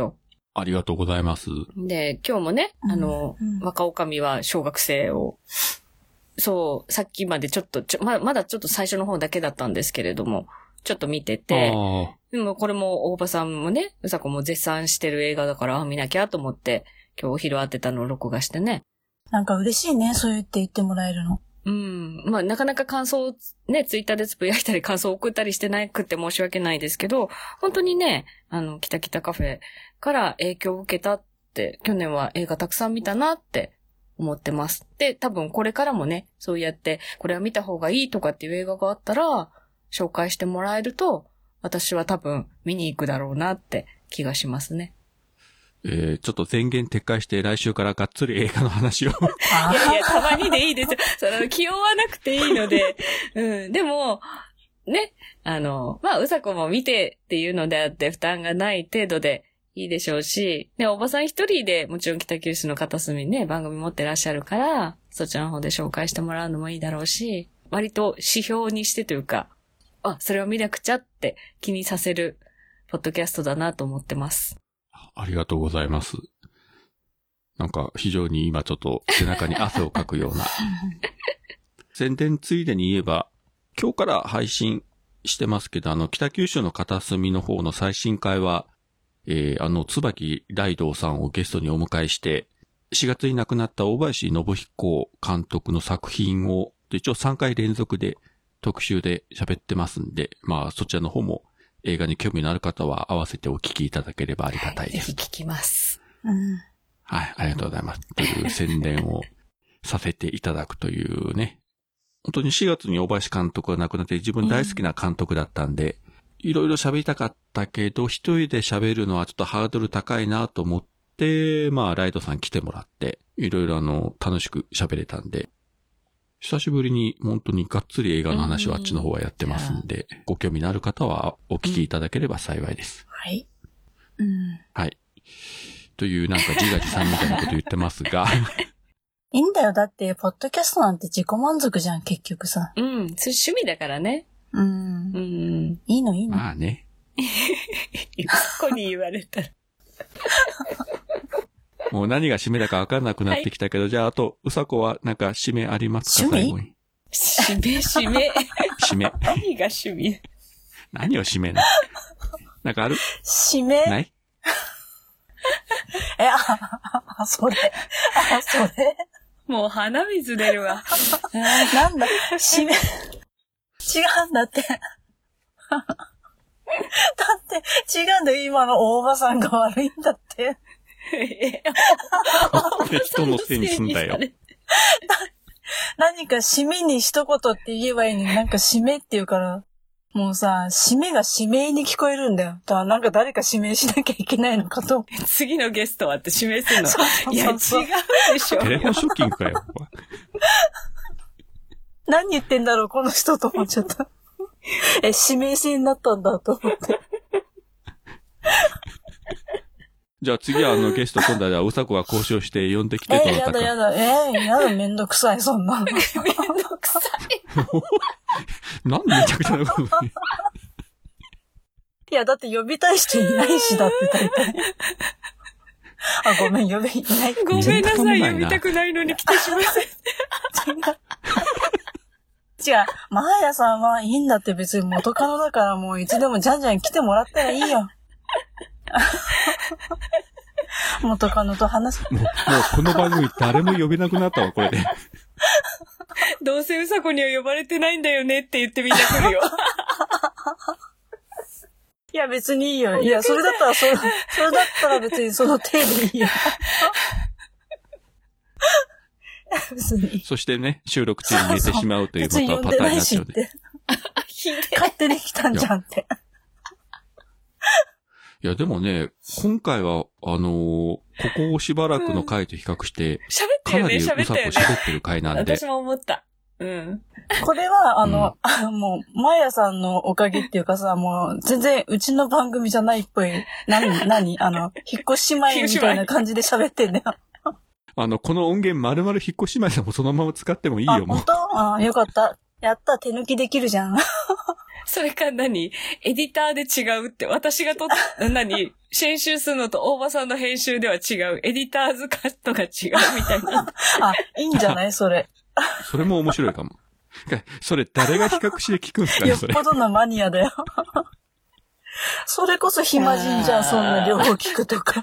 ありがとうございます。 で、今日もね、若女将は小学生を、そう、さっきまでまだちょっと最初の方だけだったんですけれども、ちょっと見てて、でもこれも大場さんもね、うさこも絶賛してる映画だから見なきゃと思って、今日お昼当てたのを録画してね。 なんか嬉しいね、そう言ってもらえるの。 まあなかなか感想をね、ツイッターでつぶやいたり感想を送ったりしてなくて申し訳ないですけど、本当にね、キタキタカフェから影響を受けたって、去年は映画たくさん見たなって思ってます。で、多分これからもね、そうやってこれは見た方がいいとかっていう映画があったら、紹介してもらえると、私は多分見に行くだろうなって気がしますね。 ちょっと前言撤回して来週からがっつり映画の話を。 いや、たまにでいいですよ。気負わなくていいので。でも、ね、まあ、うさこも見てっていうのであって負担がない程度でいいでしょうし、ね、おばさん一人でもちろん北九州の片隅にね、番組持ってらっしゃるから、そちらの方で紹介してもらうのもいいだろうし、割と指標にしてというか、それを見なくちゃって気にさせるポッドキャストだなと思ってます。 ありがとうございます。なんか非常に今ちょっと背中に汗をかくような。宣伝ついでに言えば、今日から配信してますけど、北九州の片隅の方の最新回は、椿大道さんをゲストにお迎えして、4月に亡くなった大林信彦監督の作品を、一応3回連続で特集で喋ってますんで、まあそちらの方も映画に興味のある方は合わせてお聞きいただければありがたいです。 ぜひ聞きます。 はい、ありがとうございます。という宣伝をさせていただくというね。本当に4月に大林監督が亡くなって自分大好きな監督だったんで、いろいろ喋りたかったけど、一人で喋るのはちょっとハードル高いなと思って、まあライトさん来てもらって、いろいろ楽しく喋れたんで、久しぶりに本当にがっつり映画の話をあっちの方はやってますんで、ご興味のある方はお聞きいただければ幸いです。 はい。 はい。というなんか自画自賛みたいなこと言ってますが。 いいんだよ。だって、ポッドキャストなんて自己満足じゃん、結局さ。 それ趣味だからね。 いいのいいの。 まあね。 ここに言われたら。 もう何が締めだか分かんなくなってきたけど、じゃああと、うさこはなんか締めありますか最後に。 締め。何が趣味何を締めななんかある締めないそれ。 もう鼻水出るわ。 なんだ、締め。違うんだって。だって違うんだよ、今の大場さんが悪いんだって。 人のせいにすんだよ。 何か締めに一言って言えばいいのに、なんか締めって言うから、もうさ、締めが指名に聞こえるんだよ。だからなんか誰か指名しなきゃいけないのかと。 次のゲストはって指名するの。いや、違うでしょ。 テレフォンショッキングかよ。 何言ってんだろう、この人と思っちゃった。指名制になったんだと思って。 じゃあ次はゲスト今度はうさこが交渉して呼んできてとやだ、めんどくさい、そんなの。めんどくさい。なんでめちゃくちゃなこといや、だって呼びたい人いないし、だって大体。ごめん、呼べいない。 ごめんなさい、呼びたくないのに来てしまって。 違う、マーヤさんはいいんだって別に元カノだからもういつでもじゃんじゃん来てもらったらいいよ。元カノと話す。 もうこの番組誰も呼べなくなったわ、これで。 どうせうさこには呼ばれてないんだよねって言ってみんな来るよ。 いや別にいいよ。いや、それだったら別にその程度いいよ。別に。 そしてね、収録中に寝てしまうというまたパターンになっちゃうね。 勝手に来たんじゃんって。 いや、でもね、今回は、ここしばらくの回と比較して、かなりうさこ喋ってる回なんで。 私も思った。うん。 これは、もう、マヤさんのおかげっていうかさ、もう、全然、うちの番組じゃないっぽい。引っ越し前みたいな感じで喋ってんだよ。 この音源丸々引っ越し前でもそのまま使ってもいいよ、もう。 本当？よかった。やった、手抜きできるじゃん。 それか何エディターで違うって、私が編集するのと大場さんの編集では違う。エディターズカットが違うみたいな。 あ、いいんじゃないそれ。 それも面白いかも。それ誰が比較して聞くんですかね、 よっそれ。 ぽどなマニアだよ。それこそ暇人じゃん、そんな両方聞くとか。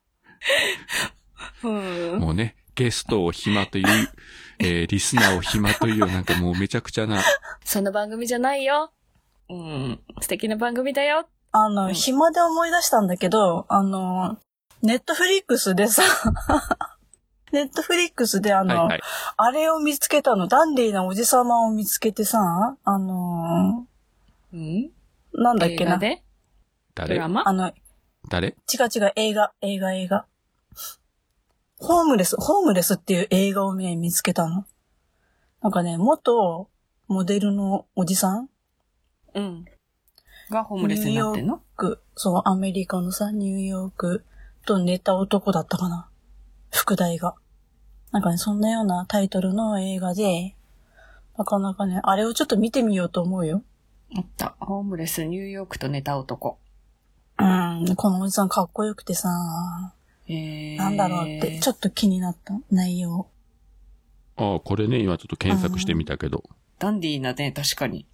もうね、ゲストを暇という、リスナーを暇という、なんかもうめちゃくちゃな。 そんな番組じゃないよ。素敵な番組だよ。 暇で思い出したんだけど、ネットフリックスでさ、ネットフリックスではいはい、あれを見つけたの、ダンディーなおじさまを見つけてさ、なんだっけな。 誰？ ドラマ？ 誰？ 違う、映画。ホームレスっていう映画をね、見つけたの。なんかね、元モデルのおじさん？ がホームレスになってんの？ そう、アメリカのさ、ニューヨークと寝た男だったかな。副題が。なんかね、そんなようなタイトルの映画で、なかなかね、あれをちょっと見てみようと思うよ。 あった。ホームレス、ニューヨークと寝た男。 このおじさんかっこよくてさ、なんだろうって、ちょっと気になった内容。 ああ、これね、今ちょっと検索してみたけど。 ダンディーなね、確かに。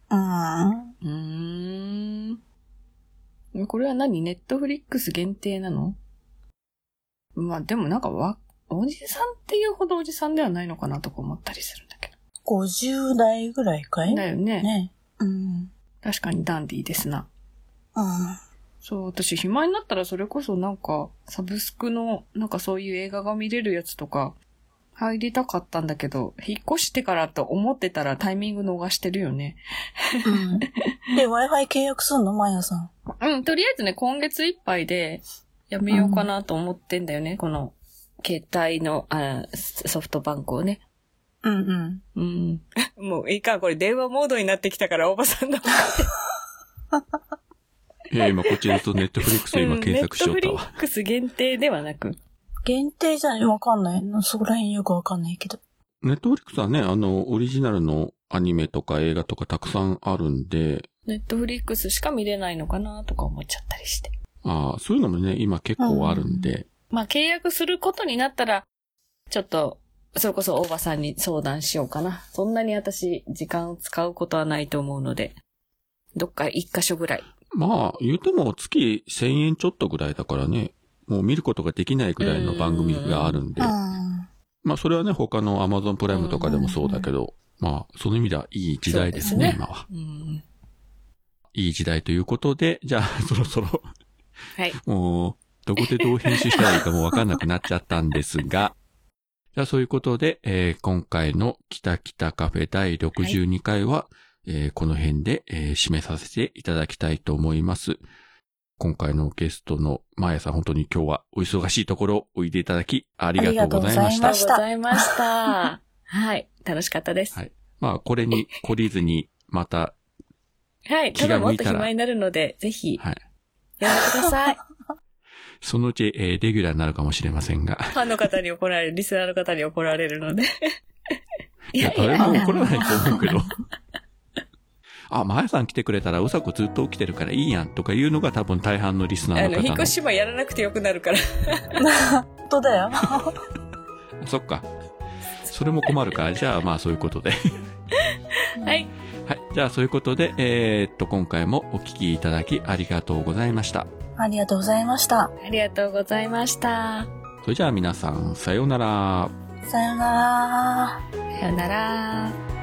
これは何？ネットフリックス限定なの？まあでもなんかおじさんっていうほどおじさんではないのかなとか思ったりするんだけど。 50代ぐらいかい？ だよね。 ね。 確かにダンディーですな。そう、私暇になったらそれこそなんかサブスクのなんかそういう映画が見れるやつとか入りたかったんだけど、引っ越してからと思ってたらタイミング逃してるよね。 で、Wi-Fi 契約すんの？マヤさん。 とりあえずね、今月いっぱいでやめようかなと思ってんだよね。この携帯のソフトバンクをね。もういいか、これ電話モードになってきたからおばさんだ。 いや、今こっちとネットフリックス今検索しよったわ。 ネットフリックス限定ではなく。 限定じゃわかんない。そこら辺よくわかんないけど。 ネットフリックスはね、オリジナルのアニメとか映画とかたくさんあるんで。 ネットフリックスしか見れないのかなとか思っちゃったりして。 ああ、そういうのもね、今結構あるんで。 まあ契約することになったら、ちょっと、それこそ大場さんに相談しようかな。そんなに私、時間を使うことはないと思うので、どっか一箇所ぐらい。 まあ、言うても月1000円ちょっとぐらいだからね、もう見ることができないぐらいの番組があるんで。まあ、それはね、他の Amazon プライムとかでもそうだけど、まあ、その意味ではいい時代ですね、今は。いい時代ということで、じゃあ、そろそろはい。 もう、どこでどう編集したらいいかもうわかんなくなっちゃったんですが、じゃあそういうことで、今回の北北カフェ第62回は、この辺で、締めさせていただきたいと思います。今回のゲストのマーヤさん、本当に今日はお忙しいところおいでいただきありがとうございました。 ありがとうございました。はい。楽しかったです。 はい。まあ、これに懲りずに、また、 はい。ただもっと暇になるので、ぜひ、 はい。 やってください。 そのうち、レギュラーになるかもしれませんが。 ファンの方に怒られる、リスナーの方に怒られるので。 いや、誰も怒らないと思うけど。あ、マヤさん来てくれたらうさこずっと起きてるからいいやんとかいうのが多分大半のリスナーの方の。 引っ越しはやらなくてよくなるから。 本当だよ。 そっか。それも困るか。じゃあまあそういうことで。 はい。 はい。じゃあそういうことで、今回もお聞きいただきありがとうございました。 ありがとうございました。 ありがとうございました。 それじゃあ皆さん、さようなら。 さようなら。 さようなら。